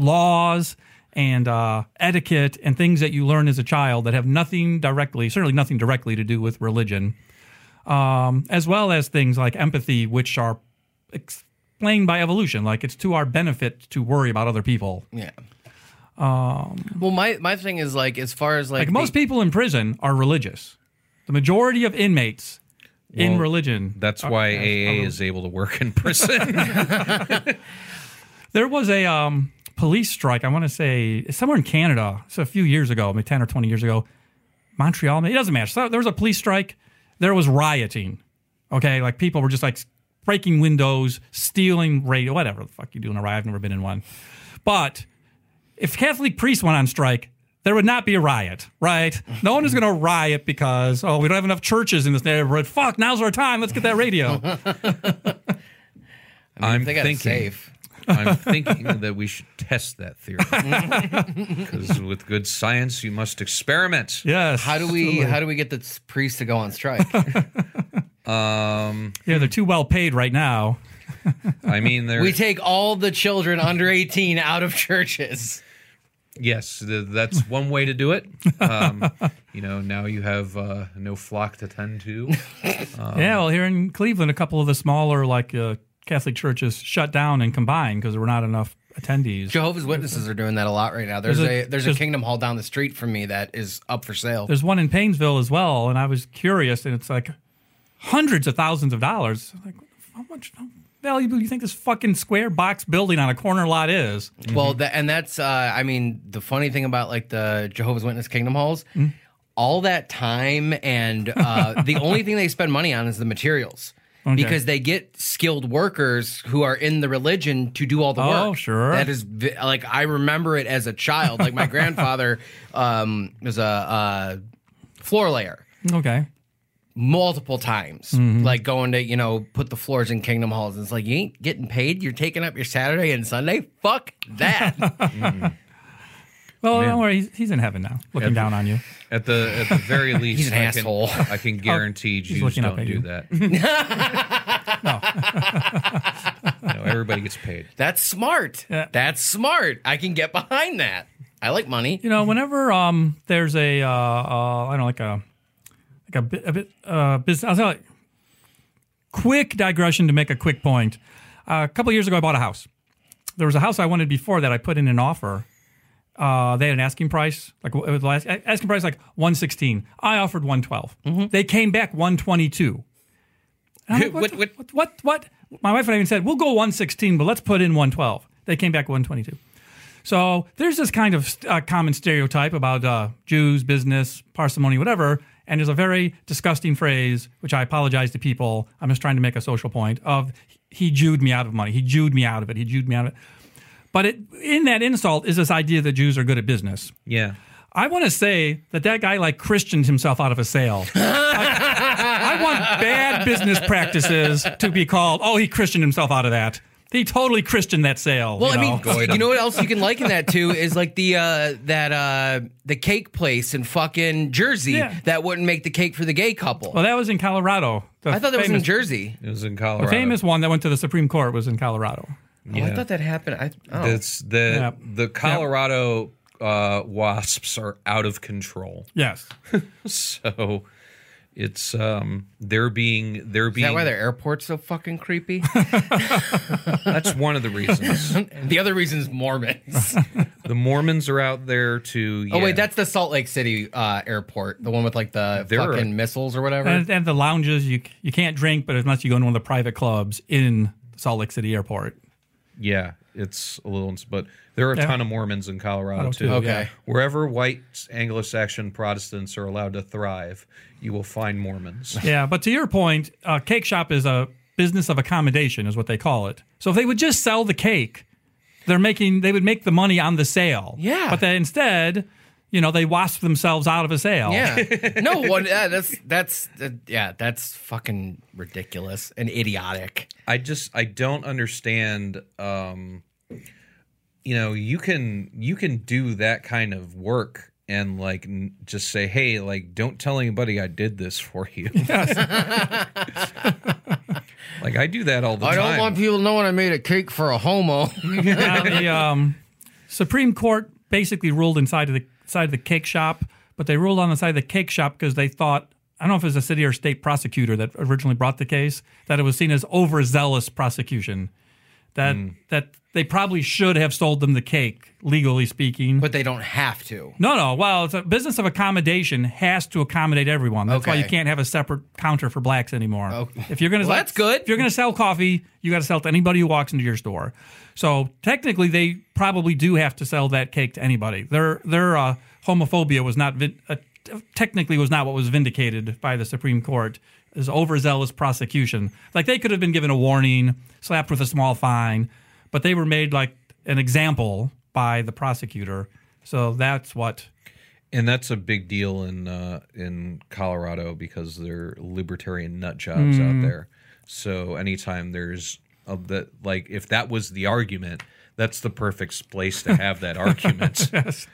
laws and uh, etiquette and things that you learn as a child that have nothing directly, certainly nothing directly to do with religion, um, as well as things like empathy, which are explained by evolution. Like it's to our benefit to worry about other people. yeah. Um, well, my my thing is like, as far as like, Like the- most people in prison are religious. The majority of inmates in Well, religion. That's are- why are- A A are- is able to work in prison. There was a um, police strike, I want to say, somewhere in Canada. So a few years ago, maybe ten or twenty years ago. Montreal, it doesn't matter. So there was a police strike. There was rioting. Okay, like people were just like breaking windows, stealing radio, whatever the fuck you do in a riot. I've never been in one. But if Catholic priests went on strike, there would not be a riot, right? No one is going to riot because, oh, we don't have enough churches in this neighborhood. Fuck, now's our time. Let's get that radio. I'm they got it thinking. safe. I'm thinking that we should test that theory because with good science, you must experiment. Yes. How do we how do we get the priest to go on strike? Um, Yeah, they're too well paid right now. I mean, there. We take all the children under eighteen out of churches. Yes, th- that's one way to do it. Um, you know, now you have uh, no flock to tend to. Um, Yeah, well, here in Cleveland, a couple of the smaller like uh, Catholic churches shut down and combined because there were not enough attendees. Jehovah's Witnesses are doing that a lot right now. There's, There's a, a- there's a there's- Kingdom Hall down the street from me that is up for sale. There's one in Paynesville as well, and I was curious, and it's like hundreds of thousands of dollars. Like, how much how valuable do you think this fucking square box building on a corner lot is? Well, tha- and that's uh, I mean, the funny thing about like the Jehovah's Witness Kingdom Halls, all that time and uh, the only thing they spend money on is the materials. Okay. Because they get skilled workers who are in the religion to do all the work. Oh, sure. That is vi- like I remember it as a child. Like my grandfather um, was a, a floor layer Okay. multiple times, Mm-hmm. like going to you know put the floors in Kingdom Halls. And it's like you ain't getting paid. You're taking up your Saturday and Sunday. Fuck that. Well, Man. don't worry. He's, he's in heaven now, looking Yeah. down on you. At the at the very least, He's an I asshole. Can, I can guarantee Jews looking up don't at do you. that. No, everybody gets paid. That's smart. Yeah. That's smart. I can get behind that. I like money. You know, whenever um, there's a, uh, uh, I don't know, like a, like a bit, a bit, uh, business. I'll tell you, quick digression to make a quick point. Uh, a couple of years ago, I bought a house. There was a house I wanted before that I put in an offer. Uh, they had an asking price, like it was the last asking price, like one sixteen. I offered one twelve. They came back one twenty two. What, What- what, what, what, what? My wife and I even said, we'll go one sixteen, but let's put in one twelve. They came back one twenty-two. So there's this kind of uh, common stereotype about uh, Jews, business, parsimony, whatever. And there's a very disgusting phrase, which I apologize to people. I'm just trying to make a social point of he Jewed me out of money. He Jewed me out of it. He Jewed me out of it. But it, in that insult is this idea that Jews are good at business. Yeah. I want to say that that guy like Christianed himself out of a sale. I, I want bad business practices to be called, oh, he Christianed himself out of that. He totally Christianed that sale. Well, you I know? mean, Goydom. you know what else you can liken that to is like the uh, that uh, the cake place in fucking Jersey Yeah. that wouldn't make the cake for the gay couple. Well, that was in Colorado. The I thought that was in famous- Jersey. It was in The Colorado. famous one that went to the Supreme Court was in Colorado. Oh, I thought that happened. I, oh. It's the Yeah. the Colorado uh, wasps are out of control. Yes. So it's um they're being they're Is being that why their airport's so fucking creepy? that's one of the reasons. The other reason is Mormons. The Mormons are out there to Oh yeah. wait, that's the Salt Lake City uh, airport, the one with like the There are- fucking missiles or whatever. And, and the lounges, you you can't drink, but unless you go to one of the private clubs in Salt Lake City Airport. yeah, it's a little but there are a Yeah. ton of Mormons in Colorado Oh, too. too, Okay. yeah. Wherever white Anglo-Saxon Protestants are allowed to thrive, you will find Mormons. Yeah, but to your point, uh, cake shop is a business of accommodation, is what they call it. So if they would just sell the cake, they're making they would make the money on the sale. Yeah. But they, instead, you know, they wasp themselves out of a sale. Yeah. No one. Yeah, that's that's uh, yeah. That's fucking ridiculous and idiotic. I just I don't understand. Um, you know, you can you can do that kind of work and like n- just say, hey, like don't tell anybody I did this for you. Like I do that all the I time. don't want people knowing I made a cake for a homo. Now, the um, Supreme Court basically ruled inside of the side of the cake shop, but they ruled on the side of the cake shop because they thought, I don't know if it was a city or state prosecutor that originally brought the case, that it was seen as overzealous prosecution. That that they probably should have sold them the cake, legally speaking. But they don't have to. No, no. Well, it's a business of accommodation has to accommodate everyone. That's why Okay. you can't have a separate counter for blacks anymore. Oh. If you're going to, Well, that's good. If you're going to sell coffee, you got to sell it to anybody who walks into your store. So technically, they probably do have to sell that cake to anybody. Their their uh, homophobia was not vin- uh, technically was not what was vindicated by the Supreme Court. Is overzealous prosecution. Like they could have been given a warning, slapped with a small fine, but they were made like an example by the prosecutor. So that's what. And that's a big deal in uh, in Colorado because they're libertarian nut jobs Mm. out there. So anytime there's a bit like if that was the argument, that's the perfect place to have that argument.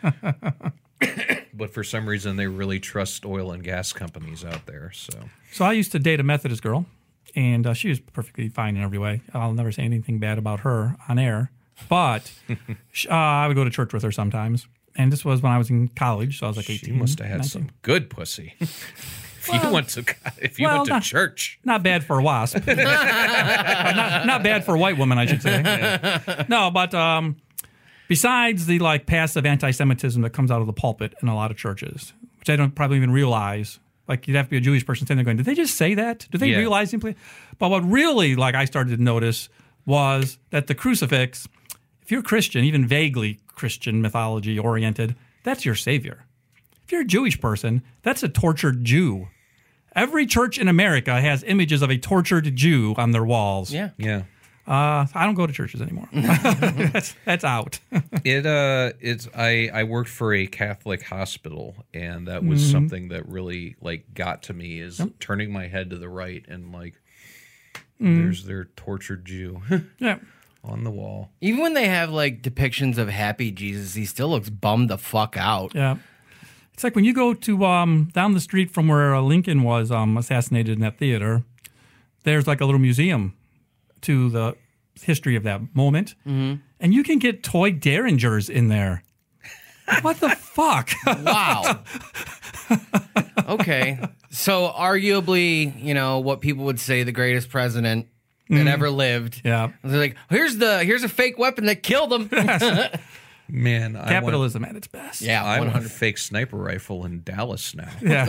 But for some reason, they really trust oil and gas companies out there. So So I used to date a Methodist girl, and uh, she was perfectly fine in every way. I'll never say anything bad about her on air, but sh- uh, I would go to church with her sometimes. And this was when I was in college, so I was like eighteen. you must have had nineteen. some good pussy. If you Well- went to if you well, went to not- church, Not bad for a wasp. Uh, not, not bad for a white woman, I should say. No, but um, besides the like passive anti-Semitism that comes out of the pulpit in a lot of churches, which I don't probably even realize. Like you'd have to be a Jewish person sitting there going, did they just say that? Did they Yeah. realize simply? But what really like I started to notice was that the crucifix, if you're Christian, even vaguely Christian mythology oriented, that's your savior. if you're a Jewish person, that's a tortured Jew. Every church in America has images of a tortured Jew on their walls. Yeah. Yeah. Uh, I don't go to churches anymore. that's that's out. It uh it's I I worked for a Catholic hospital, and that was Mm-hmm. something that really like got to me is turning my head to the right and like Mm-hmm. there's their tortured Jew Yeah. on the wall. Even when they have like depictions of happy Jesus, he still looks bummed the fuck out. Yeah. It's like when you go to um, down the street from where Lincoln was um, assassinated in that theater, there's like a little museum to the history of that moment. Mm-hmm. And you can get toy Derringers in there. What the fuck? Wow. Okay. So arguably, you know, what people would say the greatest president that ever lived. Yeah. They're like, here's the here's a fake weapon that killed him. Man, I Capitalism at its best. Yeah, want, I one want a hundred. fake sniper rifle in Dallas now. Yeah.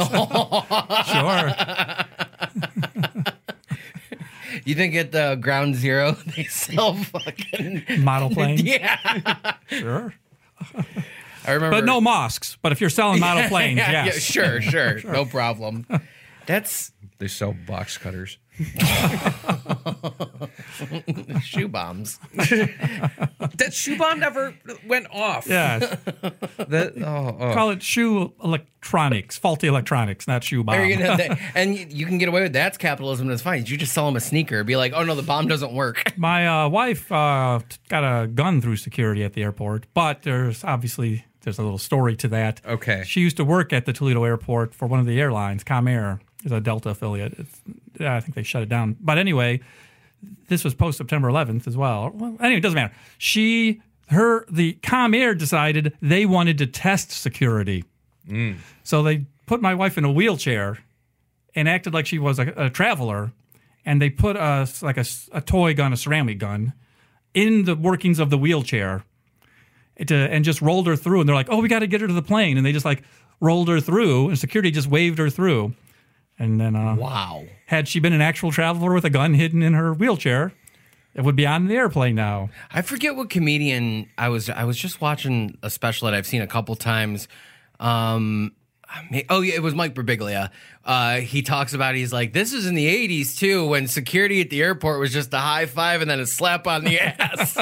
Sure. You think at the Ground Zero they sell fucking Model planes. yeah? Sure. I remember, But no mosques. But if you're selling model planes, yeah, yes. yeah, sure, sure, no problem. That's They sell box cutters. shoe bombs. That shoe bomb never went off. Yes. That oh, oh. Call it shoe electronics, faulty electronics, not shoe bomb. Are you gonna, that, and you you can get away with that's capitalism. That's fine. You just sell them a sneaker. Be like, oh no, the bomb doesn't work. My uh, wife uh, got a gun through security at the airport, but there's obviously there's a little story to that. Okay. She used to work at the Toledo airport for one of the airlines, Comair, is a Delta affiliate. It's, yeah, I think they shut it down. But anyway, this was post September eleventh as well. Well, anyway, it doesn't matter. She, her, the Comair decided they wanted to test security. Mm. So they put my wife in a wheelchair and acted like she was a, a traveler, and they put a like a, a toy gun, a ceramic gun, in the workings of the wheelchair, to, and just rolled her through. And they're like, "Oh, we got to get her to the plane," and they just like rolled her through, and security just waved her through. And then, uh, Wow. had she been an actual traveler with a gun hidden in her wheelchair, it would be on the airplane now. I forget what comedian I was. I was just watching a special that I've seen a couple times. Um, I mean- oh yeah, it was Mike Birbiglia. Uh, he talks about he's like, this is in the eighties too, when security at the airport was just a high five and then a slap on the ass.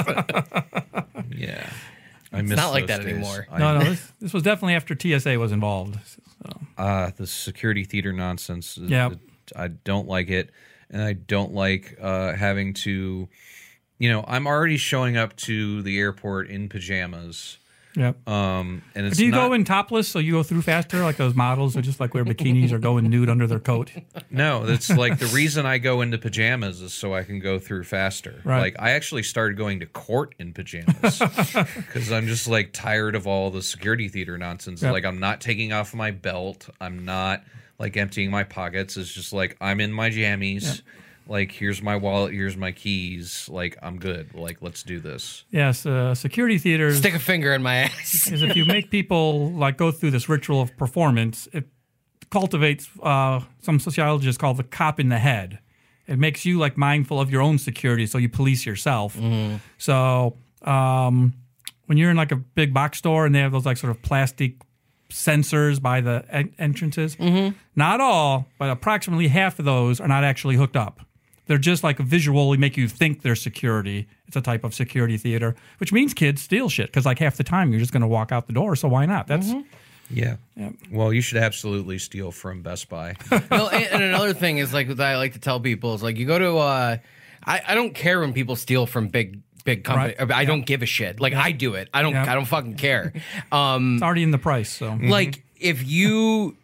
Yeah. I miss not like those that days. anymore. I- No, no, this, this was definitely after T S A was involved. So, Uh, the security theater nonsense. is- Yeah. I don't like it. And I don't like uh, having to, you know, I'm already showing up to the airport in pajamas. yeah. Um, and it's Do you not, go in topless so you go through faster, like those models who just like wear bikinis or go in nude under their coat? No, that's like the reason I go into pajamas is so I can go through faster. Right. Like I actually started going to court in pajamas because I'm just like tired of all the security theater nonsense. Yep. Like I'm not taking off my belt. I'm not like emptying my pockets. It's just like I'm in my jammies. Yep. Like here's my wallet. Here's my keys. Like I'm good. Like let's do this. Yes, uh, security theaters Stick a finger in my ass. is if you make people like go through this ritual of performance, it cultivates uh, some sociologists call the cop in the head. It makes you like mindful of your own security, so you police yourself. Mm-hmm. So um, when you're in like a big box store and they have those like sort of plastic sensors by the en- entrances, Mm-hmm. not all, but approximately half of those are not actually hooked up. They're just like visually make you think they're security. It's a type of security theater, which means kids steal shit because like half the time you're just going to walk out the door. So why not? That's Yeah. Yep. Well, you should absolutely steal from Best Buy. No, and, and another thing is like that I like to tell people is like you go to. Uh, I I don't care when people steal from big big companies. Right. I don't give a shit. Like I do it. I don't. Yeah. I don't fucking care. Um, it's already in the price. So Like if you,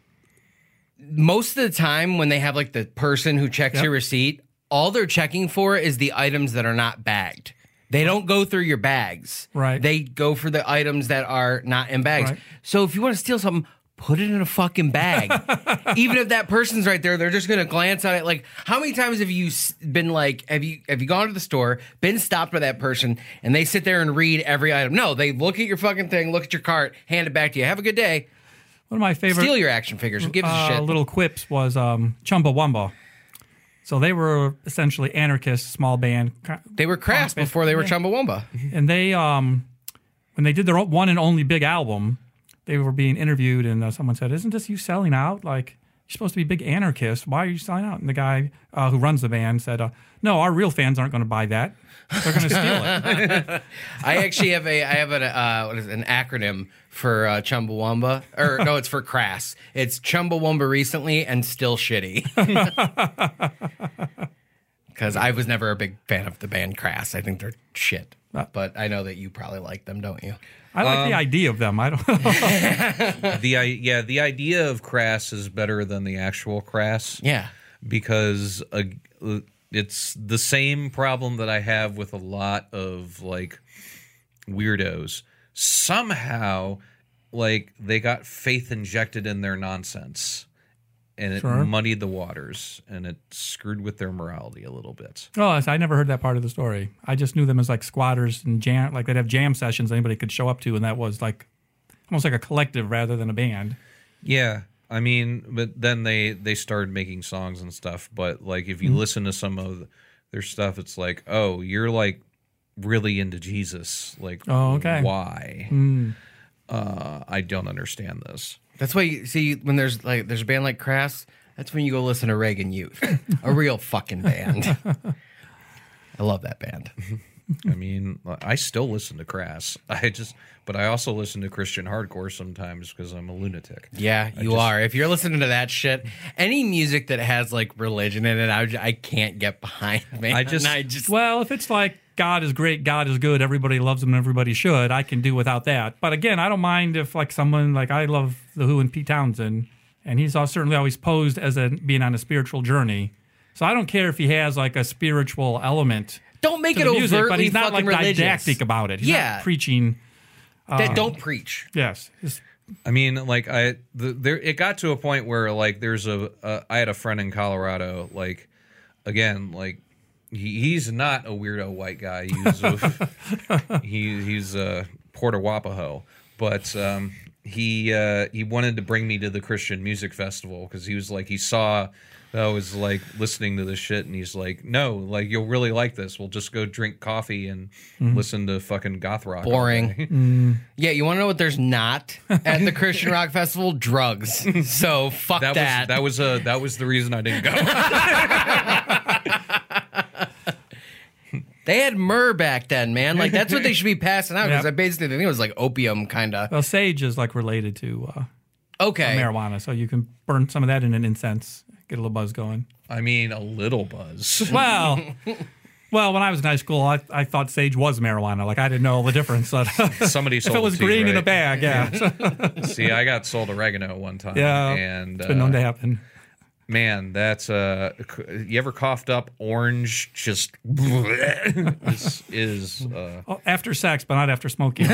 most of the time when they have like the person who checks Yep. your receipt, all they're checking for is the items that are not bagged. They don't go through your bags. Right. They go for the items that are not in bags. Right. So if you want to steal something, put it in a fucking bag. Even if that person's right there, they're just going to glance at it. Like, how many times have you s- been like, have you have you gone to the store, been stopped by that person, and they sit there and read every item? No, they look at your fucking thing, look at your cart, hand it back to you. Have a good day. one of my favorite Steal your action figures. Who gives a uh, shit? little quips was um, Chumbawamba. So they were essentially anarchists, small band, They were crass before they were Chumbawamba. and they um, when they did their one and only big album, they were being interviewed, and uh, someone said, "Isn't this you selling out? Like, you're supposed to be a big anarchist. Why are you selling out?" And the guy uh, who runs the band said, uh, "No, our real fans aren't going to buy that. They're going to steal it." I actually have a I have an uh, what is it, an acronym for uh, Chumbawamba, or no, it's for crass. It's Chumbawamba recently and still shitty. Because I was never a big fan of the band Crass. I think they're shit. But I know that you probably like them, don't you? I like um, the idea of them. I don't know. the yeah, the idea of Crass is better than the actual Crass. Yeah, because uh, it's the same problem that I have with a lot of like weirdos. Somehow, like they got faith injected in their nonsense. And it sure. muddied the waters, and it screwed with their morality a little bit. Oh, I never heard that part of the story. I just knew them as like squatters and jam, like they'd have jam sessions anybody could show up to, and that was like almost like a collective rather than a band. Yeah, I mean, but then they they started making songs and stuff. But like, if you mm-hmm. listen to some of their stuff, it's like, oh, you're like really into Jesus. Like, oh, okay, why? Mm. Uh, I don't understand this. That's why you see when there's like there's a band like Crass. That's when you go listen to Reagan Youth, a real fucking band. I love that band. I mean, I still listen to Crass. I just, but I also listen to Christian hardcore sometimes because I'm a lunatic. Yeah, you just, are. If you're listening to that shit, any music that has like religion in it, I, I can't get behind. Man, I just, I just, well, if it's like God is great, God is good, everybody loves him, and everybody should, I can do without that. But again, I don't mind if like someone like I love The Who and Pete Townsend, and he's certainly always posed as a being on a spiritual journey. So I don't care if he has like a spiritual element. Don't make to it the music, overtly but he's not like religious. Didactic about it. He's yeah, not preaching. Uh, that don't preach. Yes. It's, I mean, like I, the, there, it got to a point where like there's a, uh, I had a friend in Colorado, like, again, like he, he's not a weirdo white guy. He's a, he, he's a Puerto Wapaho, but um, he, uh, he wanted to bring me to the Christian Music Festival because he was like, he saw that I was like listening to this shit, and he's like, no, like you'll really like this. We'll just go drink coffee and mm-hmm. listen to fucking goth rock. Boring. Mm. Yeah, you want to know what there's not at the Christian Rock Festival? Drugs. So fuck that. That. Was, that was a that was the reason I didn't go. They had myrrh back then, man. Like that's what they should be passing out because Yep. I basically think it was like opium, kind of. Well, sage is like related to uh, okay marijuana, so you can burn some of that in an incense. Get a little buzz going. I mean, a little buzz. Well, well, when I was in high school, I, I thought sage was marijuana. Like I didn't know the difference. Somebody sold if it was it to green you, in right? a bag, yeah. See, I got sold oregano one time. Yeah, and it's been uh, known to happen. Man, that's uh, you ever coughed up orange? Just this is uh, oh, after sex, but not after smoking.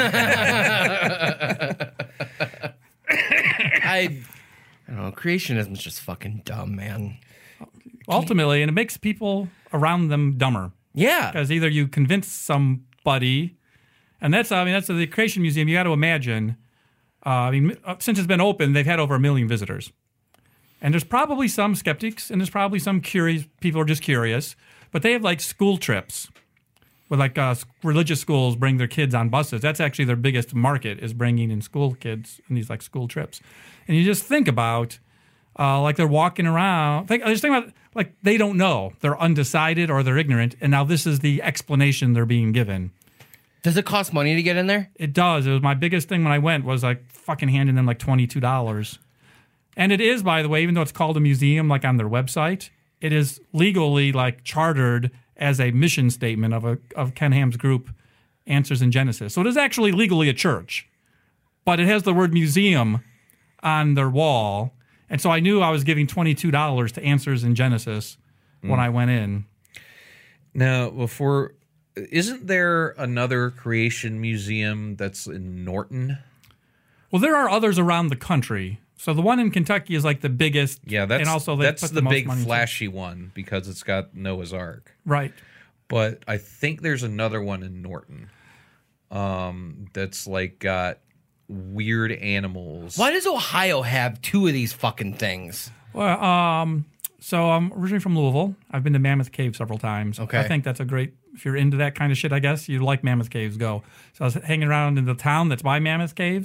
I. I don't know. Creationism is just fucking dumb, man. Ultimately, and it makes people around them dumber. Yeah, because either you convince somebody, and that's I mean that's the Creation Museum. You got to imagine. Uh, I mean, since it's been open, they've had over a million visitors, and there's probably some skeptics, and there's probably some curious people who are just curious. But they have like school trips, where like uh, religious schools bring their kids on buses. That's actually their biggest market is bringing in school kids in these like school trips. And you just think about, uh, like they're walking around. Think, just think about, like they don't know, they're undecided or they're ignorant, and now this is the explanation they're being given. Does it cost money to get in there? It does. It was my biggest thing when I went was like fucking handing them like twenty-two dollars, and it is, by the way, even though it's called a museum, like on their website, it is legally like chartered as a mission statement of a of Ken Ham's group, Answers in Genesis. So it is actually legally a church, but it has the word museum on their wall. And so I knew I was giving twenty-two dollars to Answers in Genesis mm. when I went in. Now, before, isn't there another creation museum that's in Norton? Well, there are others around the country. So the one in Kentucky is like the biggest. Yeah, that's, and also they that's put the, the most big money flashy one because it's got Noah's Ark. Right. But I think there's another one in Norton um, that's like got weird animals. Why does Ohio have two of these fucking things? Well, um, so I'm originally from Louisville. I've been to Mammoth Cave several times. Okay. I think that's a great, if you're into that kind of shit, I guess, you like Mammoth Caves, go. So I was hanging around in the town that's by Mammoth Caves,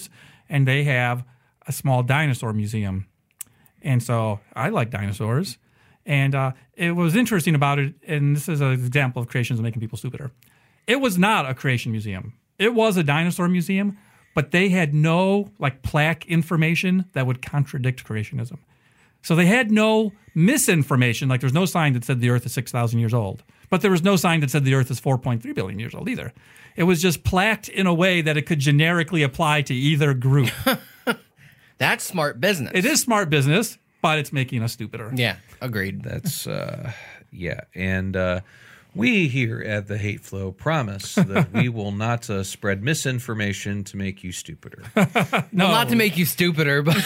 and they have a small dinosaur museum. And so I like dinosaurs. And uh, it was interesting about it, and this is an example of creationism making people stupider. It was not a creation museum. It was a dinosaur museum, but they had no like plaque information that would contradict creationism. So they had no misinformation, like there's no sign that said the Earth is six thousand years old. But there was no sign that said the Earth is four point three billion years old either. It was just plaqued in a way that it could generically apply to either group. That's smart business. It is smart business, but it's making us stupider. Yeah, agreed. That's, uh, yeah. And uh, we here at The Hate Flow promise that we will not uh, spread misinformation to make you stupider. No, Well, not to make you stupider, but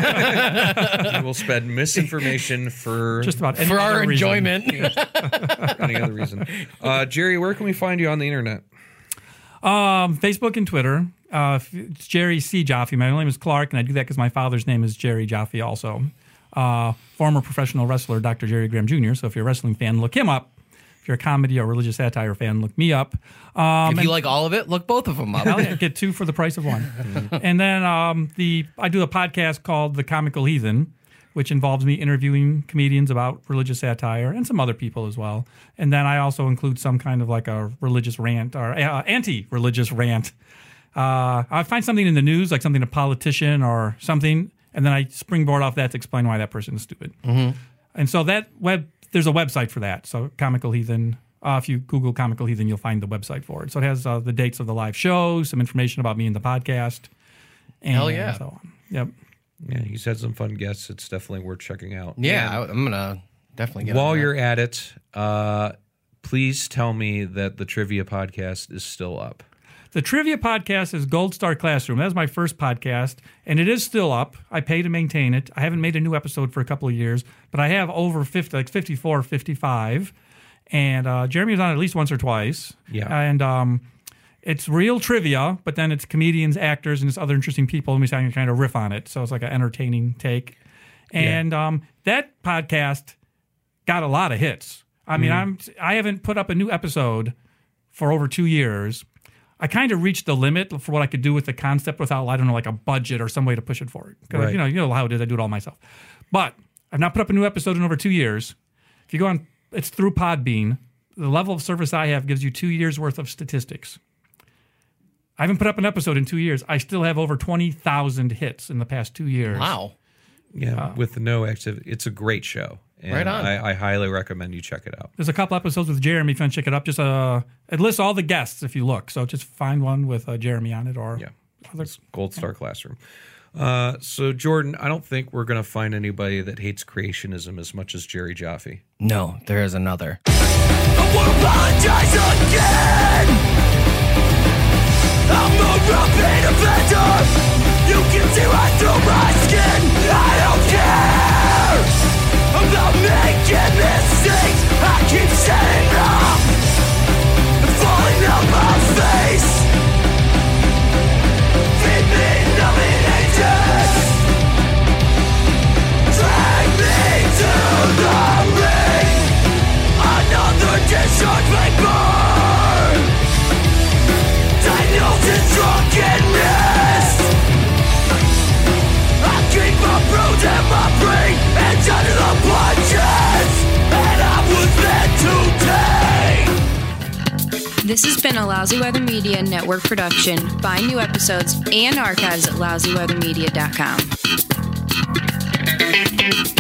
We will spread misinformation for just about any for our other reason. enjoyment. any other reason. Uh, Jerry, where can we find you on the internet? Um, Facebook and Twitter. Uh, it's Jerry C. Jaffe. My name is Clark, and I do that because my father's name is Jerry Jaffe also. Uh, former professional wrestler, Doctor Jerry Graham Junior So if you're a wrestling fan, look him up. If you're a comedy or religious satire fan, look me up. Um, If you and- like all of it, look both of them up. Hell yeah, get two for the price of one. And then um, the I do a podcast called The Comical Heathen, which involves me interviewing comedians about religious satire and some other people as well. And then I also include some kind of like a religious rant or uh, anti-religious rant. Uh, I find something in the news, like something a politician or something, and then I springboard off that to explain why that person is stupid. Mm-hmm. And so that web, there's a website for that. So Comical Heathen. Uh, if you Google Comical Heathen, you'll find the website for it. So it has uh, the dates of the live shows, some information about me and the podcast. And Hell yeah. So on. Yep. Yeah, he's had some fun guests. It's definitely worth checking out. Yeah, I, I'm gonna definitely get. While on that. you're at it, uh, please tell me that the trivia podcast is still up. The trivia podcast is Gold Star Classroom. That was my first podcast, and it is still up. I pay to maintain it. I haven't made a new episode for a couple of years, but I have over fifty, like fifty-four, fifty-five. And uh, Jeremy was on it at least once or twice. Yeah. And um, it's real trivia, but then it's comedians, actors, and just other interesting people, and we kind of riff on it. So it's like an entertaining take. And um, that podcast got a lot of hits. I mean, I'm I haven't put up a new episode for over two years. I kind of reached the limit for what I could do with the concept without, I don't know, like a budget or some way to push it forward. 'Cause, Right. You know, you know how it is. I do it all myself. But I've not put up a new episode in over two years. If you go on, it's through Podbean. The level of service I have gives you two years worth of statistics. I haven't put up an episode in two years. I still have over twenty thousand hits in the past two years. Wow. Yeah, with no activity. It's a great show. And Right on. I, I highly recommend you check it out. There's a couple episodes with Jeremy. If you want to check it up, just uh, it lists all the guests if you look. So just find one with uh, Jeremy on it or Yeah. other. Gold Star Classroom. Uh, so, Jordan, I don't think we're going to find anybody that hates creationism as much as Jerry Jaffe. No, there is another. I won't apologize again. I'm a repeat offender. You can see right through my skin. I don't care about making mistakes. I keep standing up and falling on my face. Feed me numbing agents. Drag me to the ring. Another discharge may burn. Diagnosed in drunkenness. I keep my bruise and my brain and under the punches. And I was meant to take. This has been a Lousy Weather Media Network production. Find new episodes and archives at lousy weather media dot com.